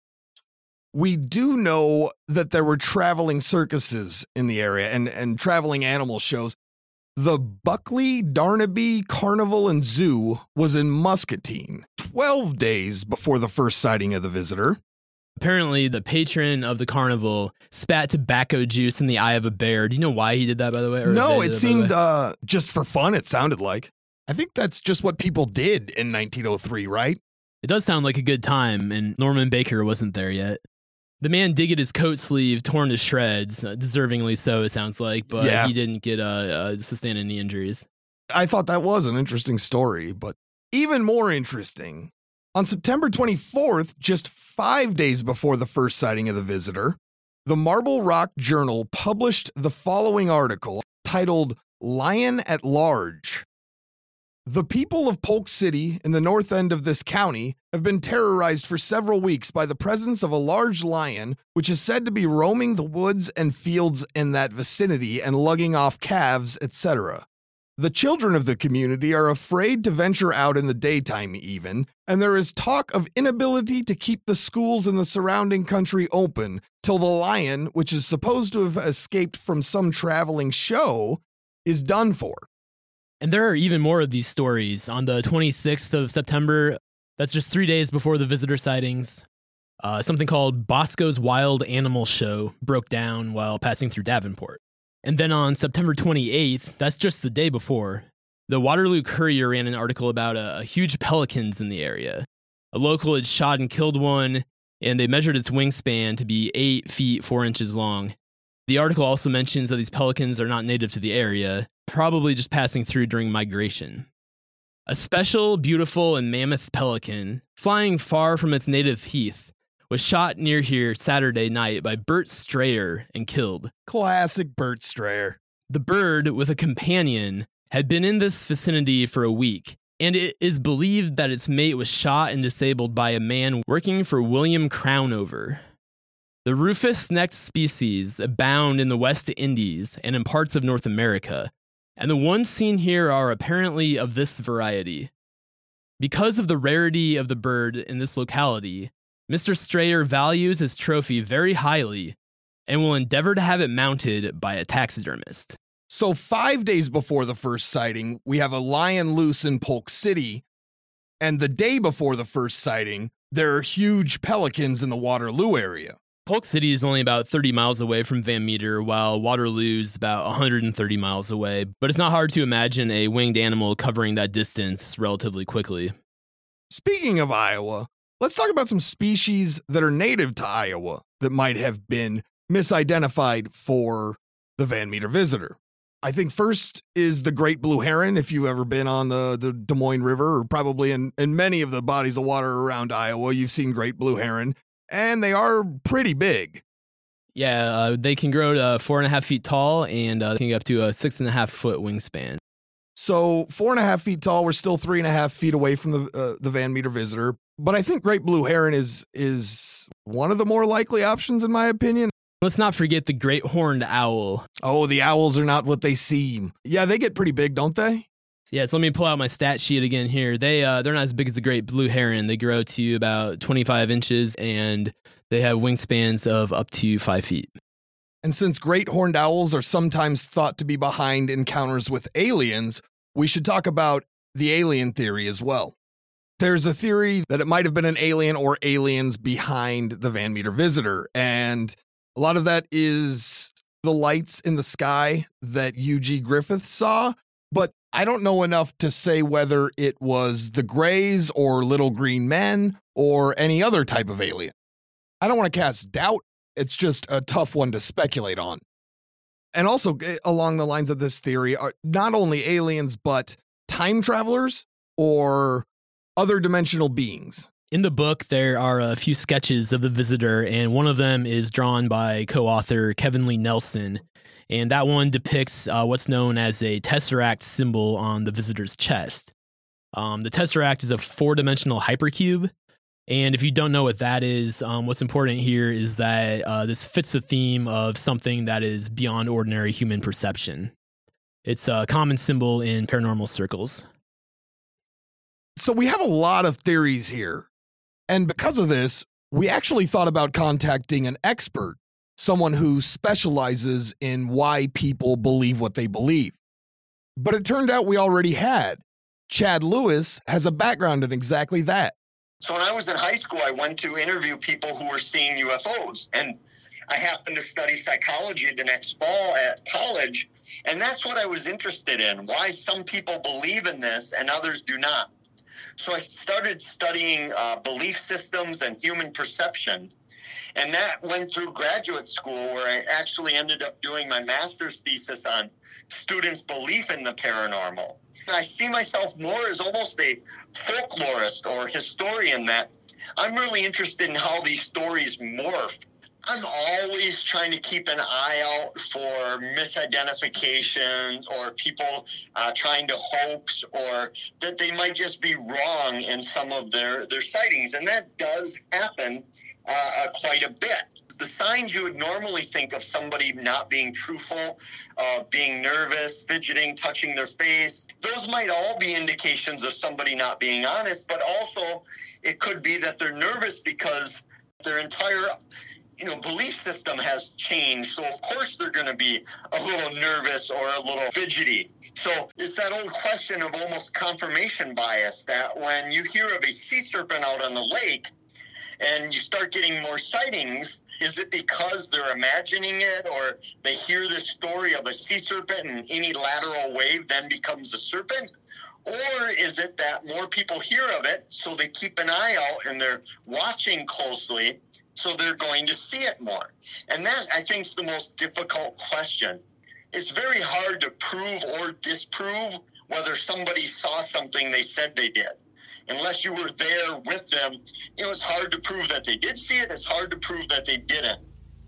We do know that there were traveling circuses in the area and traveling animal shows. The Buckley, Darnaby, Carnival, and Zoo was in Muscatine, 12 days before the first sighting of the visitor. Apparently, the patron of the carnival spat tobacco juice in the eye of a bear. Do you know why he did that, by the way? No, it seemed just for fun, it sounded like. I think that's just what people did in 1903, right? It does sound like a good time, and Norman Baker wasn't there yet. The man did get his coat sleeve torn to shreds, deservingly so, it sounds like, but he didn't get sustain any injuries. I thought that was an interesting story, but even more interesting, on September 24th, just 5 days before the first sighting of the visitor, the Marble Rock Journal published the following article titled "Lion at Large." The people of Polk City in the north end of this county have been terrorized for several weeks by the presence of a large lion, which is said to be roaming the woods and fields in that vicinity and lugging off calves, etc. The children of the community are afraid to venture out in the daytime even, and there is talk of inability to keep the schools in the surrounding country open till the lion, which is supposed to have escaped from some traveling show, is done for. And there are even more of these stories. On the 26th of September, that's just 3 days before the visitor sightings, something called Bosco's Wild Animal Show broke down while passing through Davenport. And then on September 28th, that's just the day before, the Waterloo Courier ran an article about a huge pelicans in the area. A local had shot and killed one, and they measured its wingspan to be 8 feet 4 inches long. The article also mentions that these pelicans are not native to the area, probably just passing through during migration. A special, beautiful, and mammoth pelican, flying far from its native heath, was shot near here Saturday night by Bert Strayer and killed. Classic Bert Strayer. The bird, with a companion, had been in this vicinity for a week, and it is believed that its mate was shot and disabled by a man working for William Crownover. The rufous-necked species abound in the West Indies and in parts of North America, and the ones seen here are apparently of this variety. Because of the rarity of the bird in this locality, Mr. Strayer values his trophy very highly and will endeavor to have it mounted by a taxidermist. So 5 days before the first sighting, we have a lion loose in Polk City, and the day before the first sighting, there are huge pelicans in the Waterloo area. Polk City is only about 30 miles away from Van Meter, while Waterloo's about 130 miles away, but it's not hard to imagine a winged animal covering that distance relatively quickly. Speaking of Iowa, let's talk about some species that are native to Iowa that might have been misidentified for the Van Meter visitor. I think first is the great blue heron, if you've ever been on the Des Moines River, or probably in many of the bodies of water around Iowa, you've seen great blue heron. And they are pretty big. Yeah, they can grow to 4.5 feet tall and can get up to a 6.5 foot wingspan. So 4.5 feet tall, we're still 3.5 feet away from the Van Meter visitor. But I think great blue heron is one of the more likely options, in my opinion. Let's not forget the great horned owl. Oh, the owls are not what they seem. Yeah, they get pretty big, don't they? Yeah, so let me pull out my stat sheet again here. They're not as big as the great blue heron. They grow to about 25 inches, and they have wingspans of up to 5 feet. And since great horned owls are sometimes thought to be behind encounters with aliens, we should talk about the alien theory as well. There's a theory that it might have been an alien or aliens behind the Van Meter visitor, and a lot of that is the lights in the sky that U.G. Griffith saw, but I don't know enough to say whether it was the Greys or little green men or any other type of alien. I don't want to cast doubt. It's just a tough one to speculate on. And also, along the lines of this theory, are not only aliens, but time travelers or other dimensional beings. In the book, there are a few sketches of the visitor, and one of them is drawn by co-author Kevin Lee Nelson. And that one depicts what's known as a tesseract symbol on the visitor's chest. The tesseract is a 4-dimensional hypercube. And if you don't know what that is, what's important here is that this fits the theme of something that is beyond ordinary human perception. It's a common symbol in paranormal circles. So we have a lot of theories here. And because of this, we actually thought about contacting an expert, someone who specializes in why people believe what they believe. But it turned out we already had. Chad Lewis has a background in exactly that. So when I was in high school, I went to interview people who were seeing UFOs. And I happened to study psychology the next fall at college. And that's what I was interested in, why some people believe in this and others do not. So I started studying belief systems and human perception. And that went through graduate school, where I actually ended up doing my master's thesis on students' belief in the paranormal. And I see myself more as almost a folklorist or historian, that I'm really interested in how these stories morph I'm always trying to keep an eye out for misidentification or people trying to hoax, or that they might just be wrong in some of their sightings. And that does happen quite a bit. The signs you would normally think of somebody not being truthful, being nervous, fidgeting, touching their face, those might all be indications of somebody not being honest, but also it could be that they're nervous because their entire belief system has changed. So of course they're going to be a little nervous or a little fidgety. So it's that old question of almost confirmation bias, that when you hear of a sea serpent out on the lake and you start getting more sightings, is it because they're imagining it, or they hear this story of a sea serpent and any lateral wave then becomes a serpent? Or is it that more people hear of it, so they keep an eye out and they're watching closely, so they're going to see it more? And that, I think, is the most difficult question. It's very hard to prove or disprove whether somebody saw something they said they did. Unless you were there with them, it's hard to prove that they did see it. It's hard to prove that they didn't.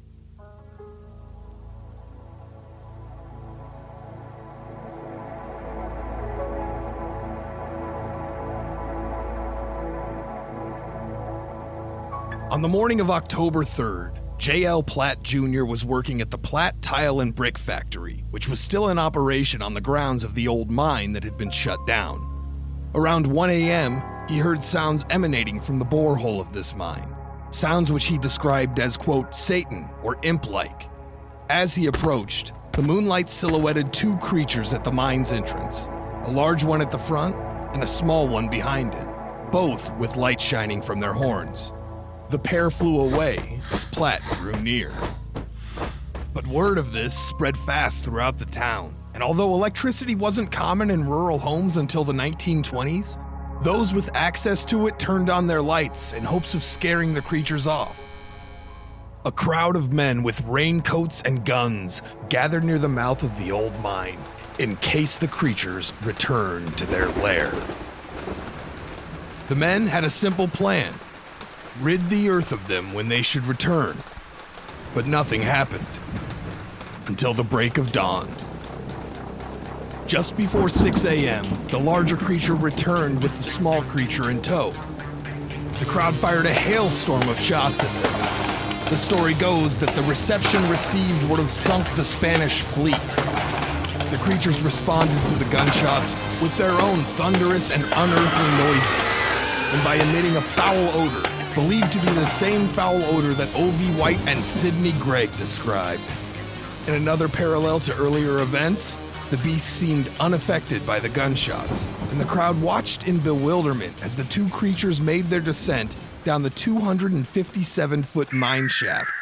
On the morning of October 3rd, J.L. Platt Jr. was working at the Platt Tile and Brick Factory, which was still in operation on the grounds of the old mine that had been shut down. Around 1 a.m., he heard sounds emanating from the borehole of this mine, sounds which he described as, quote, Satan or imp-like. As he approached, the moonlight silhouetted two creatures at the mine's entrance, a large one at the front and a small one behind it, both with light shining from their horns. The pair flew away as Platt grew near. But word of this spread fast throughout the town, and although electricity wasn't common in rural homes until the 1920s, those with access to it turned on their lights in hopes of scaring the creatures off. A crowd of men with raincoats and guns gathered near the mouth of the old mine in case the creatures returned to their lair. The men had a simple plan: rid the earth of them when they should return. But nothing happened until the break of dawn. Just before 6 a.m., the larger creature returned with the small creature in tow. The crowd fired a hailstorm of shots at them. The story goes that the reception received would have sunk the Spanish fleet. The creatures responded to the gunshots with their own thunderous and unearthly noises, and by emitting a foul odor, believed to be the same foul odor that O.V. White and Sidney Gregg described. In another parallel to earlier events, the beast seemed unaffected by the gunshots, and the crowd watched in bewilderment as the two creatures made their descent down the 257-foot mine shaft.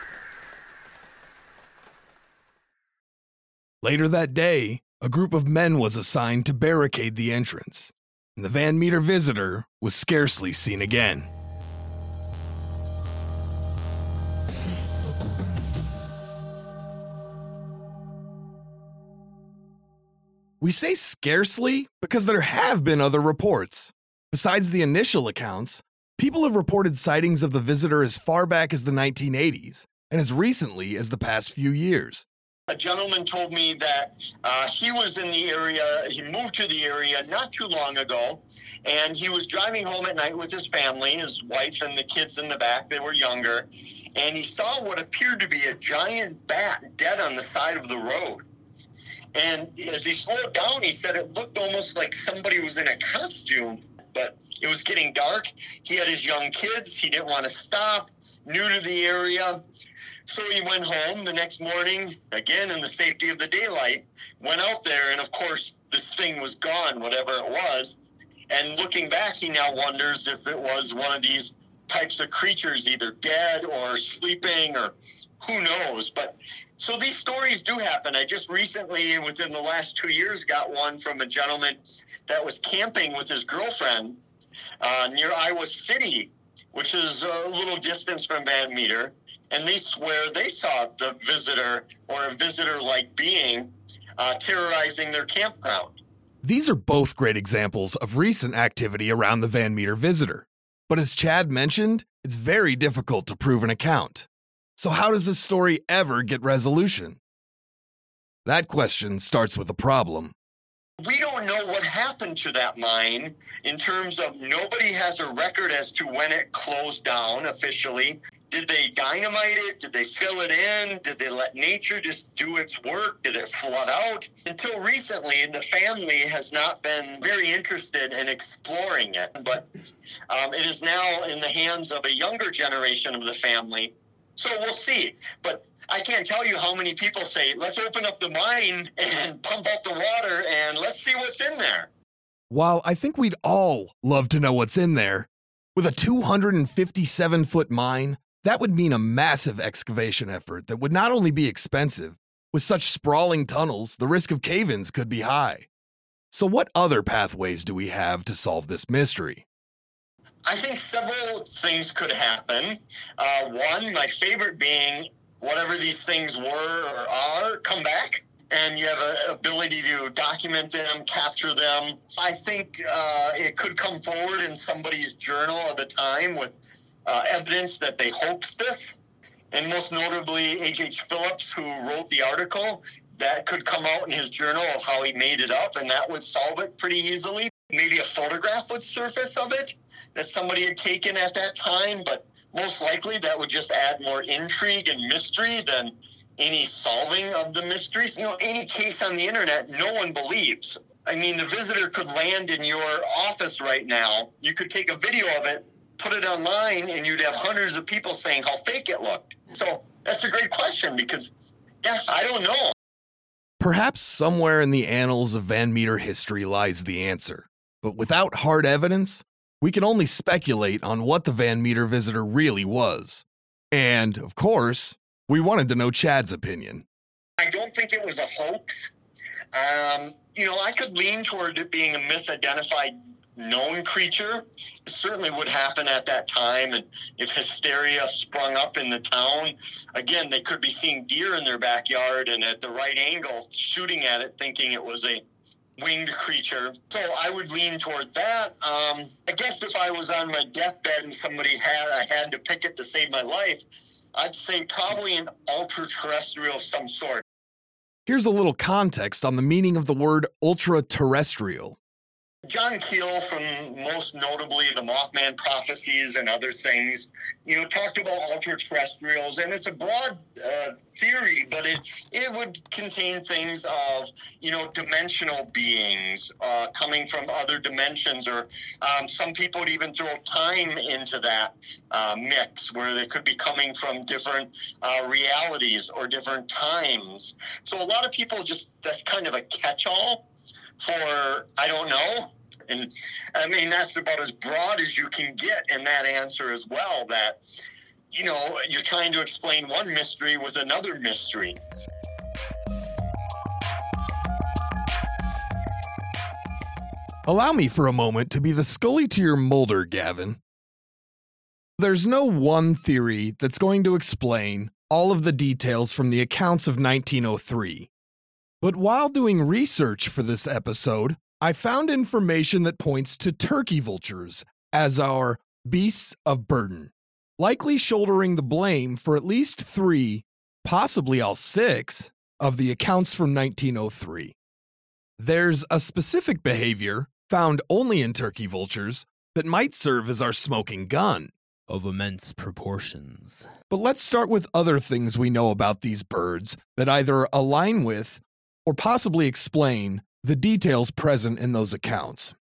Later that day, a group of men was assigned to barricade the entrance, and the Van Meter visitor was scarcely seen again. We say scarcely because there have been other reports. Besides the initial accounts, people have reported sightings of the visitor as far back as the 1980s and as recently as the past few years. A gentleman told me that he was in the area, he moved to the area not too long ago, and he was driving home at night with his family, his wife and the kids in the back. They were younger, and he saw what appeared to be a giant bat dead on the side of the road. And as he slowed down, he said it looked almost like somebody was in a costume, but it was getting dark. He had his young kids. He didn't want to stop, new to the area. So he went home the next morning, again in the safety of the daylight, went out there, and of course, this thing was gone, whatever it was. And looking back, he now wonders if it was one of these types of creatures, either dead or sleeping, or who knows. But so these stories do happen. I just recently, within the last 2 years, got one from a gentleman that was camping with his girlfriend near Iowa City, which is a little distance from Van Meter. And they swear they saw the visitor or a visitor-like being terrorizing their campground. These are both great examples of recent activity around the Van Meter visitor. But as Chad mentioned, it's very difficult to prove an account. So how does this story ever get resolution? That question starts with a problem. We don't know what happened to that mine in terms of nobody has a record as to when it closed down officially. Did they dynamite it? Did they fill it in? Did they let nature just do its work? Did it flood out? Until recently, the family has not been very interested in exploring it. But it is now in the hands of a younger generation of the family. So we'll see. But I can't tell you how many people say, let's open up the mine and pump out the water and let's see what's in there. While I think we'd all love to know what's in there, with a 257-foot mine, that would mean a massive excavation effort that would not only be expensive, with such sprawling tunnels, the risk of cave-ins could be high. So what other pathways do we have to solve this mystery? I think several things could happen. One, my favorite being whatever these things were or are, come back. And you have an ability to document them, capture them. I think it could come forward in somebody's journal of the time with evidence that they hoaxed this. And most notably, H.H. Phillips, who wrote the article, that could come out in his journal of how he made it up, and that would solve it pretty easily. Maybe a photograph would surface of it that somebody had taken at that time, but most likely that would just add more intrigue and mystery than any solving of the mysteries. You know, any case on the internet, no one believes. I mean, the visitor could land in your office right now. You could take a video of it, put it online, and you'd have hundreds of people saying how fake it looked. So that's a great question because, yeah, I don't know. Perhaps somewhere in the annals of Van Meter history lies the answer. But without hard evidence, we can only speculate on what the Van Meter visitor really was. And, of course, we wanted to know Chad's opinion. I don't think it was a hoax. I could lean toward it being a misidentified known creature. It certainly would happen at that time. And if hysteria sprung up in the town, again, they could be seeing deer in their backyard and at the right angle shooting at it, thinking it was a winged creature. So I would lean toward that. I guess if I was on my deathbed and I had to pick it to save my life, I'd say probably an ultra-terrestrial of some sort. Here's a little context on the meaning of the word ultra-terrestrial. John Keel, from most notably the Mothman prophecies and other things, talked about ultra-terrestrials, and it's a broad theory, but it would contain things of, dimensional beings coming from other dimensions, or some people would even throw time into that mix, where they could be coming from different realities or different times. So a lot of people that's kind of a catch-all for I don't know. And I mean, that's about as broad as you can get in that answer as well, that, you're trying to explain one mystery with another mystery. Allow me for a moment to be the Scully to your Mulder, Gavin. There's no one theory that's going to explain all of the details from the accounts of 1903. But while doing research for this episode, I found information that points to turkey vultures as our beasts of burden, likely shouldering the blame for at least 3, possibly all 6, of the accounts from 1903. There's a specific behavior found only in turkey vultures that might serve as our smoking gun. Of immense proportions. But let's start with other things we know about these birds that either align with or possibly explain the details present in those accounts.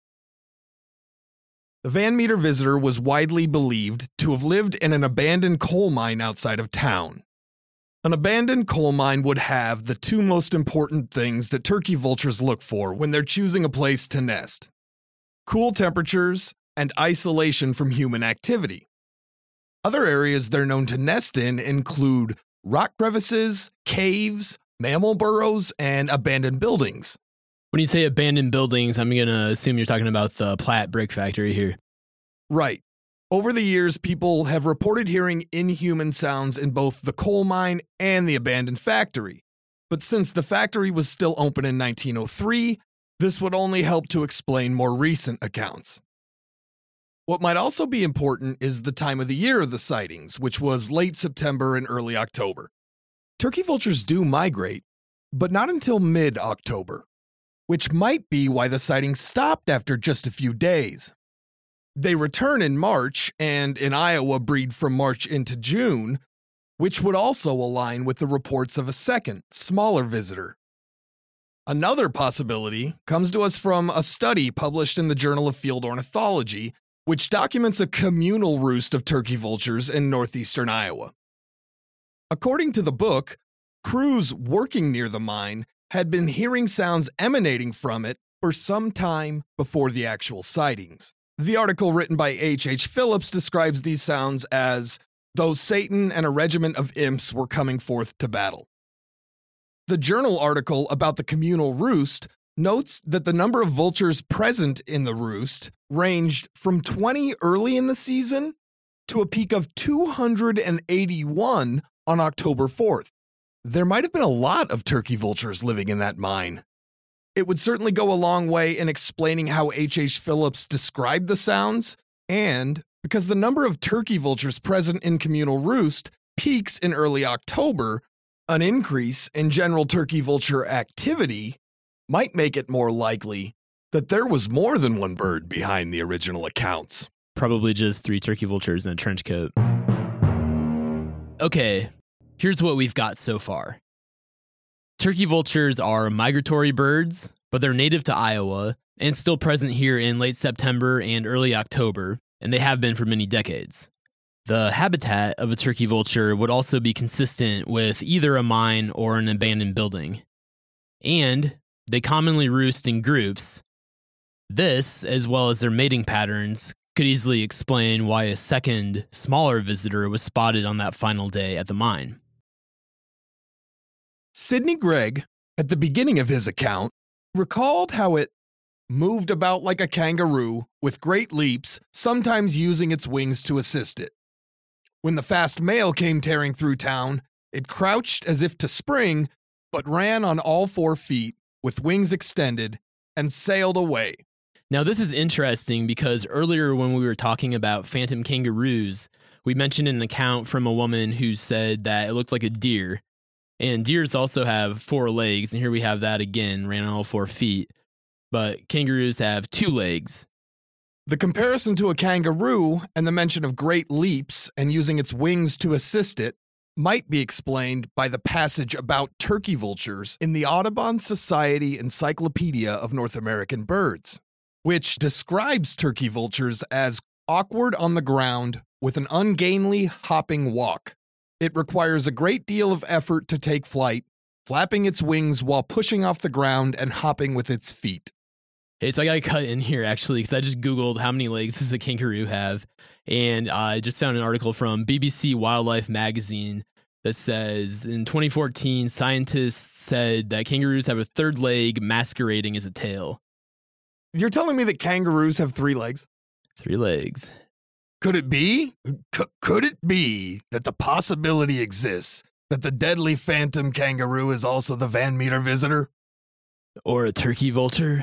The Van Meter visitor was widely believed to have lived in an abandoned coal mine outside of town. An abandoned coal mine would have the 2 most important things that turkey vultures look for when they're choosing a place to nest: cool temperatures and isolation from human activity. Other areas they're known to nest in include rock crevices, caves, mammal burrows, and abandoned buildings. When you say abandoned buildings, I'm going to assume you're talking about the Platt Brick Factory here. Right. Over the years, people have reported hearing inhuman sounds in both the coal mine and the abandoned factory. But since the factory was still open in 1903, this would only help to explain more recent accounts. What might also be important is the time of the year of the sightings, which was late September and early October. Turkey vultures do migrate, but not until mid-October, which might be why the sightings stopped after just a few days. They return in March and in Iowa breed from March into June, which would also align with the reports of a second, smaller visitor. Another possibility comes to us from a study published in the Journal of Field Ornithology, which documents a communal roost of turkey vultures in northeastern Iowa. According to the book, crews working near the mine had been hearing sounds emanating from it for some time before the actual sightings. The article written by H. Phillips describes these sounds as though Satan and a regiment of imps were coming forth to battle. The journal article about the communal roost notes that the number of vultures present in the roost ranged from 20 early in the season to a peak of 281 on October 4th. There might have been a lot of turkey vultures living in that mine. It would certainly go a long way in explaining how H. Phillips described the sounds, and because the number of turkey vultures present in communal roost peaks in early October, an increase in general turkey vulture activity might make it more likely that there was more than one bird behind the original accounts. Probably just 3 turkey vultures in a trench coat. Okay, here's what we've got so far. Turkey vultures are migratory birds, but they're native to Iowa and still present here in late September and early October, and they have been for many decades. The habitat of a turkey vulture would also be consistent with either a mine or an abandoned building. And they commonly roost in groups. This, as well as their mating patterns, could easily explain why a second, smaller visitor was spotted on that final day at the mine. Sidney Gregg, at the beginning of his account, recalled how it moved about like a kangaroo with great leaps, sometimes using its wings to assist it. When the fast male came tearing through town, it crouched as if to spring, but ran on all 4 feet with wings extended and sailed away. Now, this is interesting because earlier when we were talking about phantom kangaroos, we mentioned an account from a woman who said that it looked like a deer. And deers also have 4 legs, and here we have that again, ran on all 4 feet. But kangaroos have 2 legs. The comparison to a kangaroo and the mention of great leaps and using its wings to assist it might be explained by the passage about turkey vultures in the Audubon Society Encyclopedia of North American Birds, which describes turkey vultures as awkward on the ground with an ungainly hopping walk. It requires a great deal of effort to take flight, flapping its wings while pushing off the ground and hopping with its feet. Hey, so I got to cut in here, actually, because I just Googled how many legs does a kangaroo have, and I just found an article from BBC Wildlife Magazine that says, in 2014, scientists said that kangaroos have a 3rd leg masquerading as a tail. You're telling me that kangaroos have 3 legs? 3 legs. Could it be? Could it be that the possibility exists that the deadly phantom kangaroo is also the Van Meter visitor? Or a turkey vulture?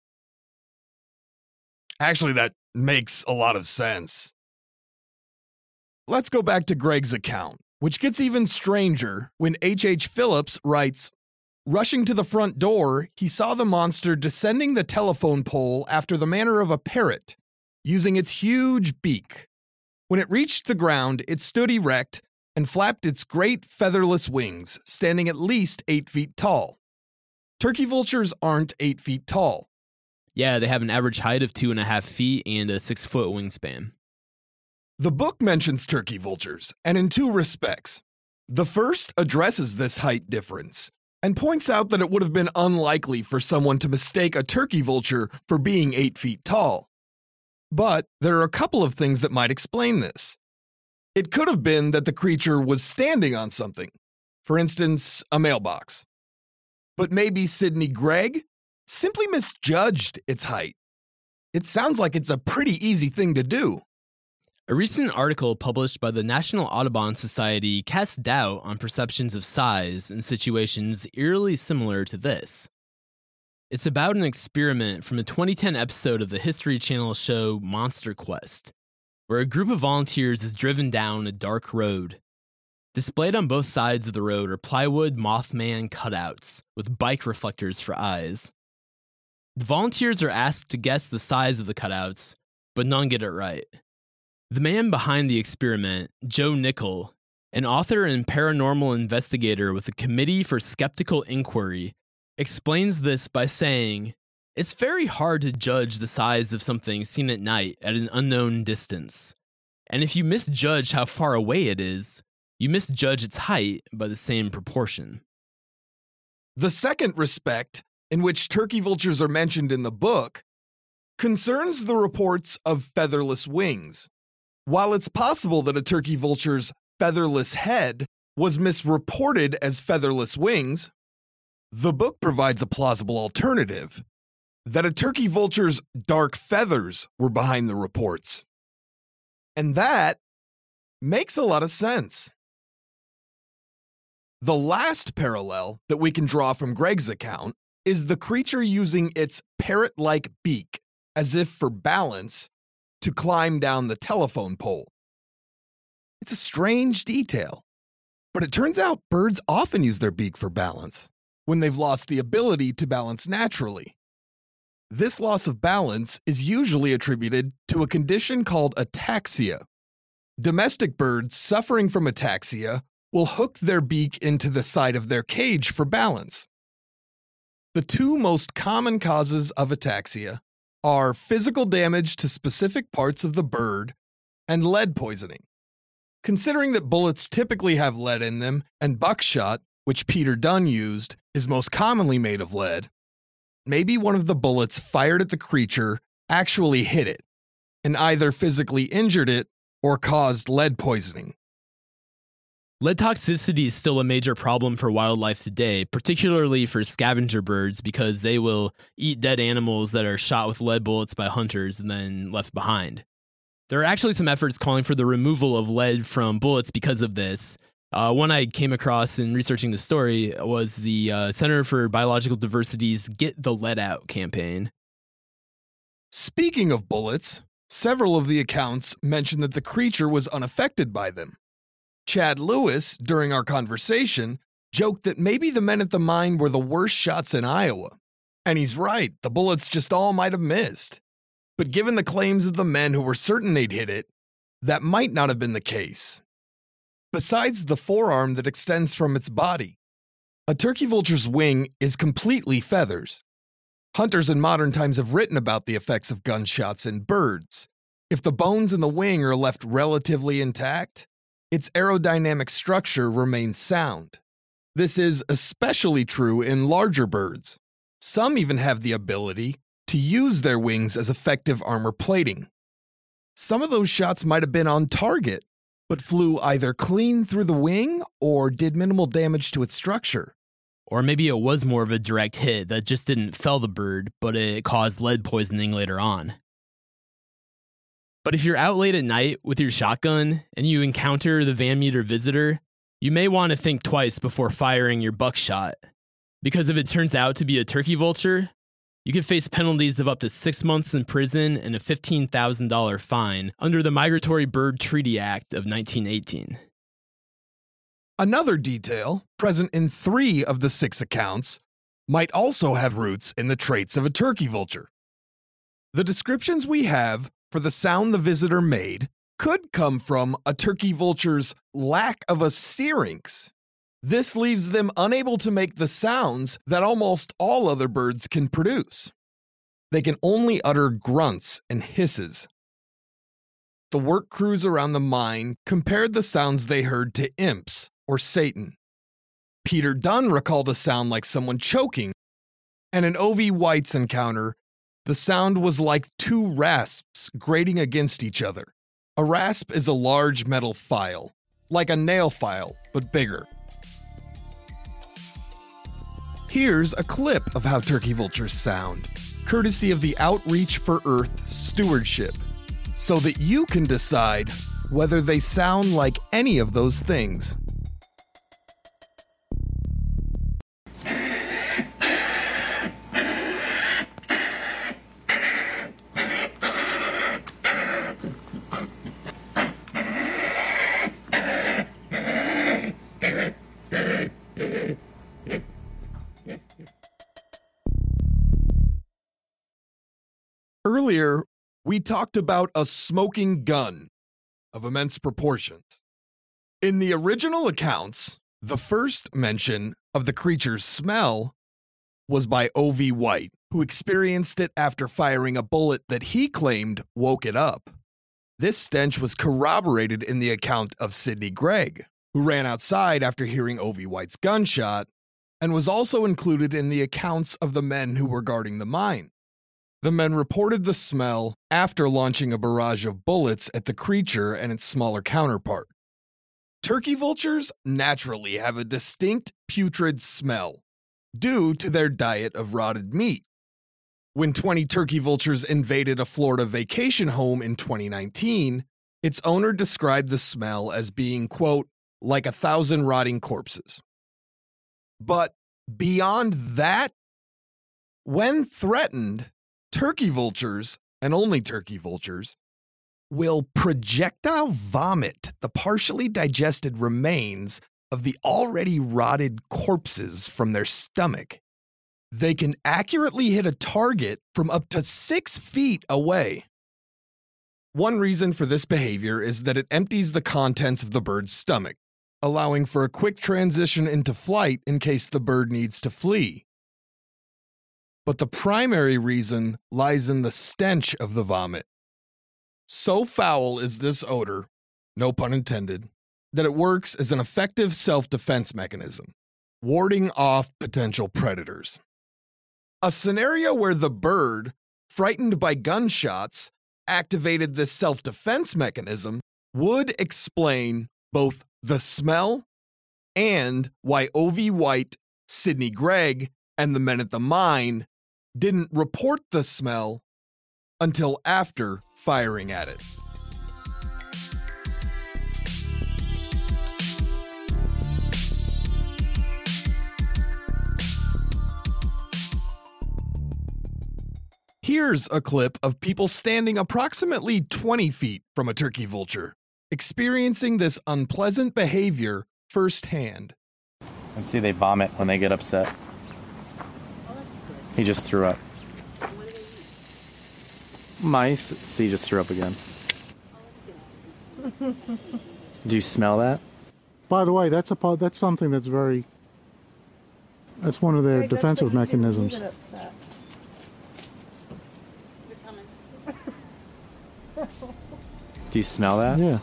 Actually, that makes a lot of sense. Let's go back to Gregg's account, which gets even stranger when H. Phillips writes, rushing to the front door, he saw the monster descending the telephone pole after the manner of a parrot, using its huge beak. When it reached the ground, it stood erect and flapped its great featherless wings, standing at least 8 feet tall. Turkey vultures aren't 8 feet tall. Yeah, they have an average height of 2.5 feet and a 6-foot wingspan. The book mentions turkey vultures, and in 2 respects. The first addresses this height difference and points out that it would have been unlikely for someone to mistake a turkey vulture for being 8 feet tall. But there are a couple of things that might explain this. It could have been that the creature was standing on something, for instance, a mailbox. But maybe Sidney Gregg simply misjudged its height. It sounds like it's a pretty easy thing to do. A recent article published by the National Audubon Society casts doubt on perceptions of size in situations eerily similar to this. It's about an experiment from a 2010 episode of the History Channel show Monster Quest, where a group of volunteers is driven down a dark road. Displayed on both sides of the road are plywood Mothman cutouts with bike reflectors for eyes. The volunteers are asked to guess the size of the cutouts, but none get it right. The man behind the experiment, Joe Nickell, an author and paranormal investigator with the Committee for Skeptical Inquiry, explains this by saying, "It's very hard to judge the size of something seen at night at an unknown distance. And if you misjudge how far away it is, you misjudge its height by the same proportion." The second respect in which turkey vultures are mentioned in the book concerns the reports of featherless wings. While it's possible that a turkey vulture's featherless head was misreported as featherless wings, the book provides a plausible alternative, that a turkey vulture's dark feathers were behind the reports. And that makes a lot of sense. The last parallel that we can draw from Greg's account is the creature using its parrot-like beak, as if for balance, to climb down the telephone pole. It's a strange detail, but it turns out birds often use their beak for balance when they've lost the ability to balance naturally. This loss of balance is usually attributed to a condition called ataxia. Domestic birds suffering from ataxia will hook their beak into the side of their cage for balance. The two most common causes of ataxia are physical damage to specific parts of the bird and lead poisoning. Considering that bullets typically have lead in them and buckshot, which Peter Dunn used, is most commonly made of lead, maybe one of the bullets fired at the creature actually hit it and either physically injured it or caused lead poisoning. Lead toxicity is still a major problem for wildlife today, particularly for scavenger birds, because they will eat dead animals that are shot with lead bullets by hunters and then left behind. There are actually some efforts calling for the removal of lead from bullets because of this. One I came across in researching the story was the Center for Biological Diversity's Get the Lead Out campaign. Speaking of bullets, several of the accounts mention that the creature was unaffected by them. Chad Lewis, during our conversation, joked that maybe the men at the mine were the worst shots in Iowa. And he's right, the bullets just all might have missed. But given the claims of the men who were certain they'd hit it, that might not have been the case. Besides the forearm that extends from its body, a turkey vulture's wing is completely feathers. Hunters in modern times have written about the effects of gunshots in birds. If the bones in the wing are left relatively intact, its aerodynamic structure remains sound. This is especially true in larger birds. Some even have the ability to use their wings as effective armor plating. Some of those shots might have been on target, but flew either clean through the wing or did minimal damage to its structure. Or maybe it was more of a direct hit that just didn't fell the bird, but it caused lead poisoning later on. But if you're out late at night with your shotgun and you encounter the Van Meter visitor, you may want to think twice before firing your buckshot. Because if it turns out to be a turkey vulture, you could face penalties of up to 6 months in prison and a $15,000 fine under the Migratory Bird Treaty Act of 1918. Another detail, present in 3 of the 6 accounts, might also have roots in the traits of a turkey vulture. The descriptions we have for the sound the visitor made could come from a turkey vulture's lack of a syrinx. This leaves them unable to make the sounds that almost all other birds can produce. They can only utter grunts and hisses. The work crews around the mine compared the sounds they heard to imps or Satan. Peter Dunn recalled a sound like someone choking, and in O.V. White's encounter, the sound was like 2 rasps grating against each other. A rasp is a large metal file, like a nail file, but bigger. Here's a clip of how turkey vultures sound, courtesy of the Outreach for Earth Stewardship, so that you can decide whether they sound like any of those things. earlier, we talked about a smoking gun of immense proportions. In the original accounts, the first mention of the creature's smell was by O.V. White, who experienced it after firing a bullet that he claimed woke it up. This stench was corroborated in the account of Sidney Gregg, who ran outside after hearing O.V. White's gunshot, and was also included in the accounts of the men who were guarding the mine. The men reported the smell after launching a barrage of bullets at the creature and its smaller counterpart. Turkey vultures naturally have a distinct putrid smell due to their diet of rotted meat. When 20 turkey vultures invaded a Florida vacation home in 2019, its owner described the smell as being, quote, like 1,000 rotting corpses. But beyond that, when threatened, turkey vultures, and only turkey vultures, will projectile vomit the partially digested remains of the already rotted corpses from their stomach. They can accurately hit a target from up to 6 feet away. One reason for this behavior is that it empties the contents of the bird's stomach, allowing for a quick transition into flight in case the bird needs to flee. But the primary reason lies in the stench of the vomit. So foul is this odor, no pun intended, that it works as an effective self-defense mechanism, warding off potential predators. A scenario where the bird, frightened by gunshots, activated this self-defense mechanism would explain both the smell and why O.V. White, Sidney Gregg, and the men at the mine didn't report the smell until after firing at it. Here's a clip of people standing approximately 20 feet from a turkey vulture, experiencing this unpleasant behavior firsthand. And see, they vomit when they get upset. He just threw up. Mice. See, he just threw up again. Do you smell that? By the way, that's something that's that's one of their defensive mechanisms. Do you smell that? Yeah.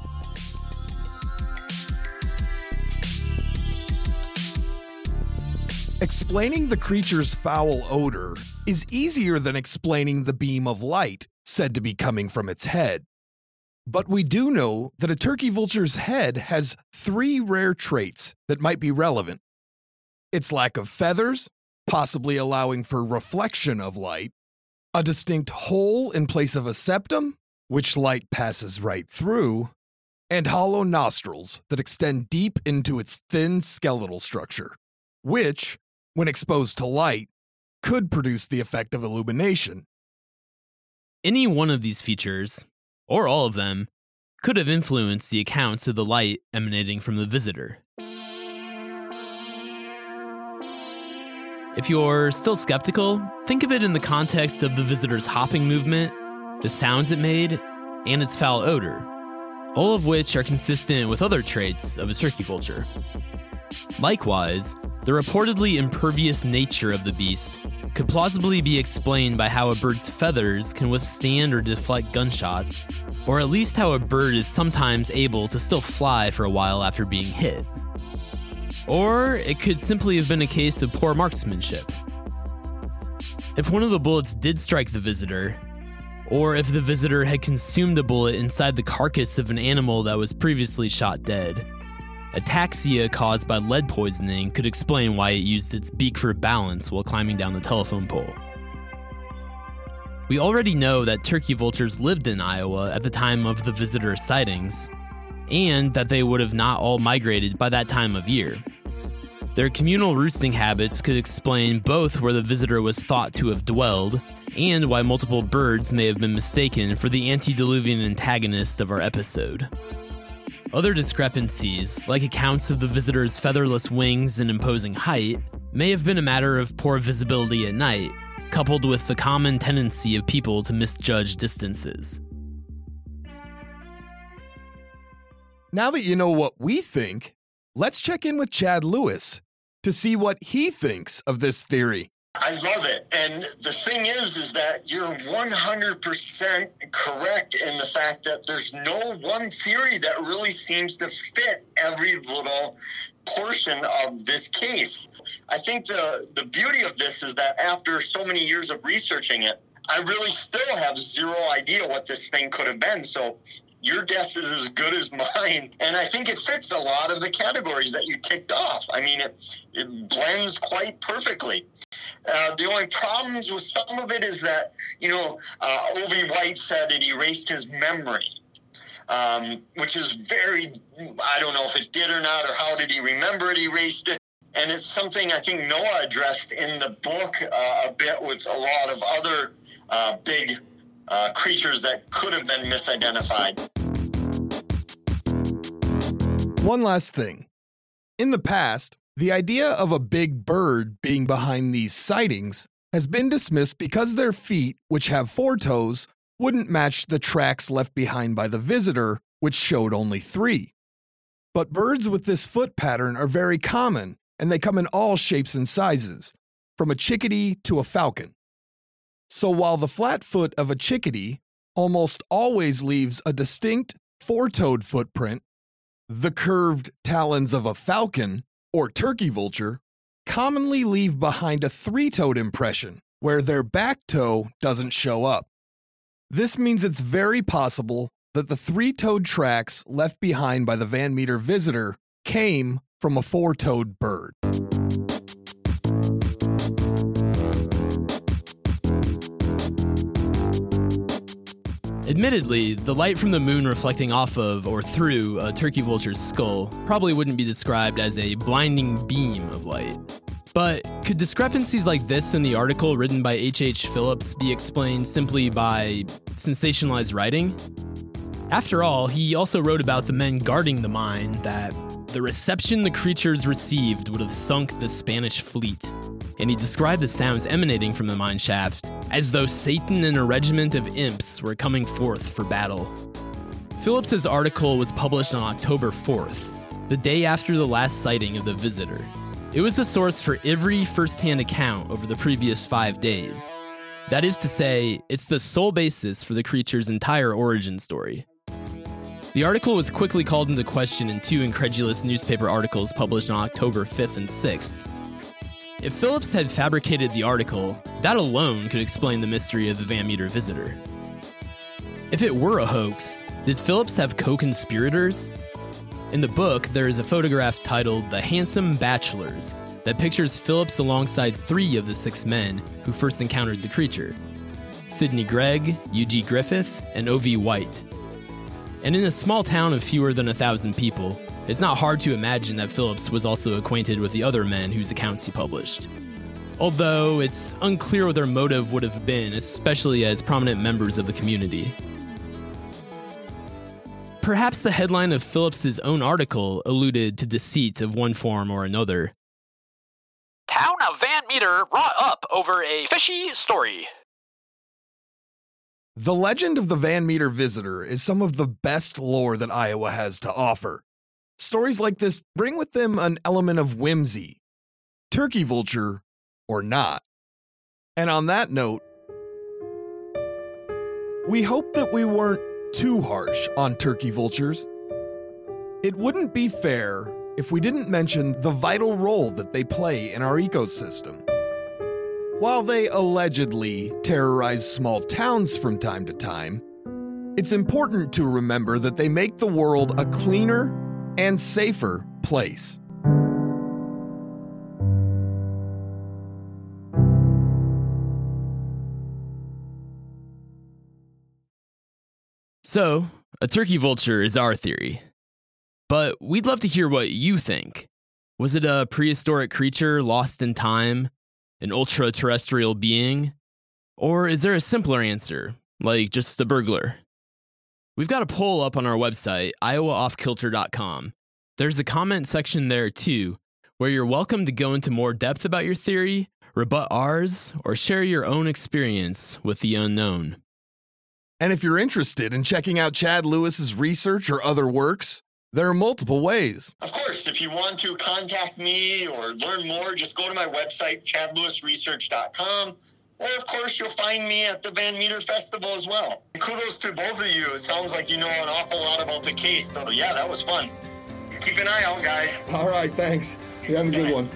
Explaining the creature's foul odor is easier than explaining the beam of light said to be coming from its head. But we do know that a turkey vulture's head has 3 rare traits that might be relevant. Its lack of feathers, possibly allowing for reflection of light, a distinct hole in place of a septum, which light passes right through, and hollow nostrils that extend deep into its thin skeletal structure, which, when exposed to light, could produce the effect of illumination. Any one of these features, or all of them, could have influenced the accounts of the light emanating from the visitor. If you're still skeptical, think of it in the context of the visitor's hopping movement, the sounds it made, and its foul odor, all of which are consistent with other traits of a turkey vulture. Likewise, the reportedly impervious nature of the beast could plausibly be explained by how a bird's feathers can withstand or deflect gunshots, or at least how a bird is sometimes able to still fly for a while after being hit. Or it could simply have been a case of poor marksmanship. If one of the bullets did strike the visitor, or if the visitor had consumed a bullet inside the carcass of an animal that was previously shot dead, ataxia caused by lead poisoning could explain why it used its beak for balance while climbing down the telephone pole. We already know that turkey vultures lived in Iowa at the time of the visitor sightings, and that they would have not all migrated by that time of year. Their communal roosting habits could explain both where the visitor was thought to have dwelled, and why multiple birds may have been mistaken for the antediluvian antagonist of our episode. Other discrepancies, like accounts of the visitor's featherless wings and imposing height, may have been a matter of poor visibility at night, coupled with the common tendency of people to misjudge distances. Now that you know what we think, let's check in with Chad Lewis to see what he thinks of this theory. I love it. And the thing is that you're 100% correct in the fact that there's no one theory that really seems to fit every little portion of this case. I think the beauty of this is that after so many years of researching it, I really still have zero idea what this thing could have been. So your guess is as good as mine. And I think it fits a lot of the categories that you kicked off. I mean, it blends quite perfectly. The only problems with some of it is that, O.V. White said it erased his memory, which is very, I don't know if it did or not, or how did he remember it erased it. And it's something I think Noah addressed in the book a bit with a lot of other big creatures that could have been misidentified. One last thing. In the past, the idea of a big bird being behind these sightings has been dismissed because their feet, which have 4 toes, wouldn't match the tracks left behind by the visitor, which showed only 3. But birds with this foot pattern are very common, and they come in all shapes and sizes, from a chickadee to a falcon. So while the flat foot of a chickadee almost always leaves a distinct 4-toed footprint, the curved talons of a falcon or turkey vulture commonly leave behind a 3-toed impression where their back toe doesn't show up. This means it's very possible that the 3-toed tracks left behind by the Van Meter visitor came from a 4-toed bird. Admittedly, the light from the moon reflecting off of or through a turkey vulture's skull probably wouldn't be described as a blinding beam of light. But could discrepancies like this in the article written by H.H. Phillips be explained simply by sensationalized writing? After all, he also wrote about the men guarding the mine that the reception the creatures received would have sunk the Spanish fleet, and he described the sounds emanating from the mine shaft as though Satan and a regiment of imps were coming forth for battle. Phillips's article was published on October 4th, the day after the last sighting of the visitor. It was the source for every first-hand account over the previous 5 days. That is to say, it's the sole basis for the creature's entire origin story. The article was quickly called into question in 2 incredulous newspaper articles published on October 5th and 6th. If Phillips had fabricated the article, that alone could explain the mystery of the Van Meter visitor. If it were a hoax, did Phillips have co-conspirators? In the book, there is a photograph titled The Handsome Bachelors that pictures Phillips alongside 3 of the 6 men who first encountered the creature: Sidney Gregg, U.G. Griffith, and O.V. White. And in a small town of fewer than 1,000 people, it's not hard to imagine that Phillips was also acquainted with the other men whose accounts he published. Although it's unclear what their motive would have been, especially as prominent members of the community. Perhaps the headline of Phillips's own article alluded to deceit of one form or another. Town of Van Meter wrought up over a fishy story. The legend of the Van Meter visitor is some of the best lore that Iowa has to offer. Stories like this bring with them an element of whimsy, turkey vulture or not. And on that note, we hope that we weren't too harsh on turkey vultures. It wouldn't be fair if we didn't mention the vital role that they play in our ecosystem. While they allegedly terrorize small towns from time to time, it's important to remember that they make the world a cleaner and safer place. So, a turkey vulture is our theory. But we'd love to hear what you think. Was it a prehistoric creature lost in time? An ultra-terrestrial being? Or is there a simpler answer, like just a burglar? We've got a poll up on our website, iowaoffkilter.com. There's a comment section there too, where you're welcome to go into more depth about your theory, rebut ours, or share your own experience with the unknown. And if you're interested in checking out Chad Lewis's research or other works, there are multiple ways. Of course, if you want to contact me or learn more, just go to my website, chadlewisresearch.com. Or, of course, you'll find me at the Van Meter Festival as well. Kudos to both of you. It sounds like you know an awful lot about the case. So, yeah, that was fun. Keep an eye out, guys. All right, thanks. You have a good one.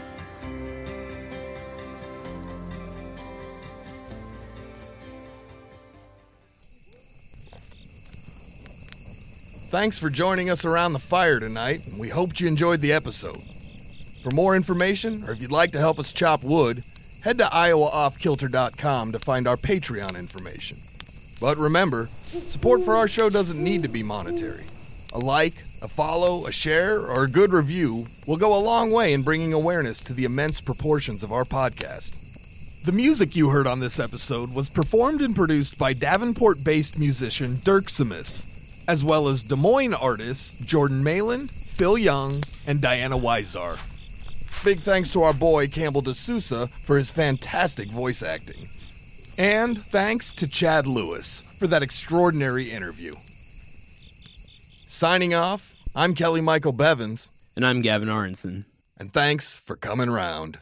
Thanks for joining us around the fire tonight. We hoped you enjoyed the episode. For more information, or if you'd like to help us chop wood, head to iowaoffkilter.com to find our Patreon information. But remember, support for our show doesn't need to be monetary. A like, a follow, a share, or a good review will go a long way in bringing awareness to the immense proportions of our podcast. The music you heard on this episode was performed and produced by Davenport-based musician Dirk Simis, as well as Des Moines artists Jordan Malin, Phil Young, and Diana Weizar. Big thanks to our boy Campbell D'Souza for his fantastic voice acting. And thanks to Chad Lewis for that extraordinary interview. Signing off, I'm Kelly Michael Bevins. And I'm Gavin Aronson. And thanks for coming round.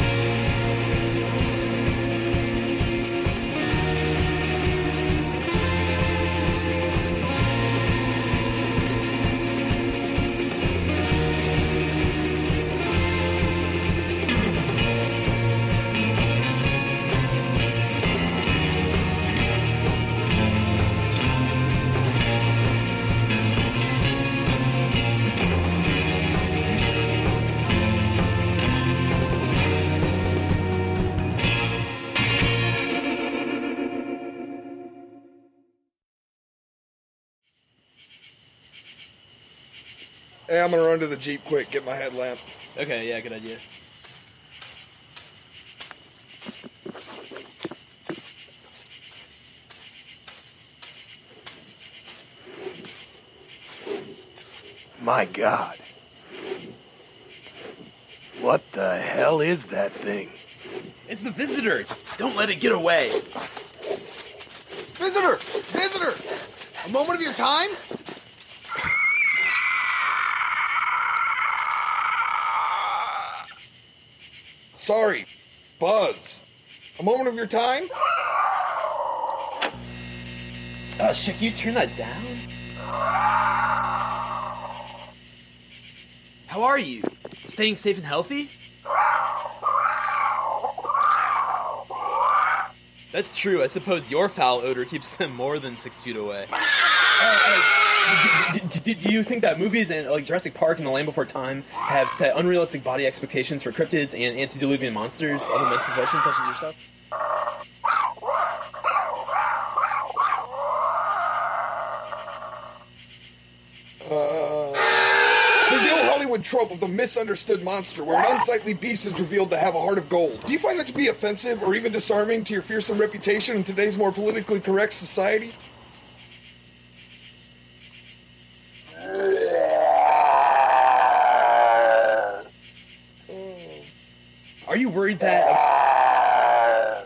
Hey, I'm gonna run to the Jeep quick, get my headlamp. Okay, yeah, good idea. My God. What the hell is that thing? It's the visitor! Don't let it get away! Visitor! Visitor! A moment of your time? Sorry, Buzz. A moment of your time? Oh, shit, can you turn that down? How are you? Staying safe and healthy? That's true. I suppose your foul odor keeps them more than 6 feet away. Do you think that movies and like Jurassic Park and The Land Before Time have set unrealistic body expectations for cryptids and antediluvian monsters of immense proportions such as yourself? There's the old Hollywood trope of the misunderstood monster where an unsightly beast is revealed to have a heart of gold. Do you find that to be offensive or even disarming to your fearsome reputation in today's more politically correct society? Are you worried that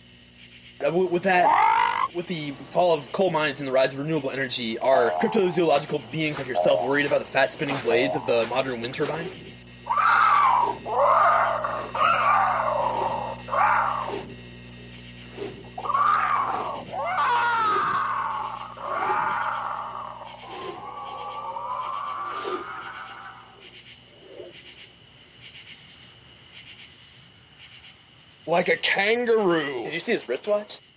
with the fall of coal mines and the rise of renewable energy, are cryptozoological beings like yourself worried about the fast spinning blades of the modern wind turbine? Like a kangaroo. Did you see his wristwatch?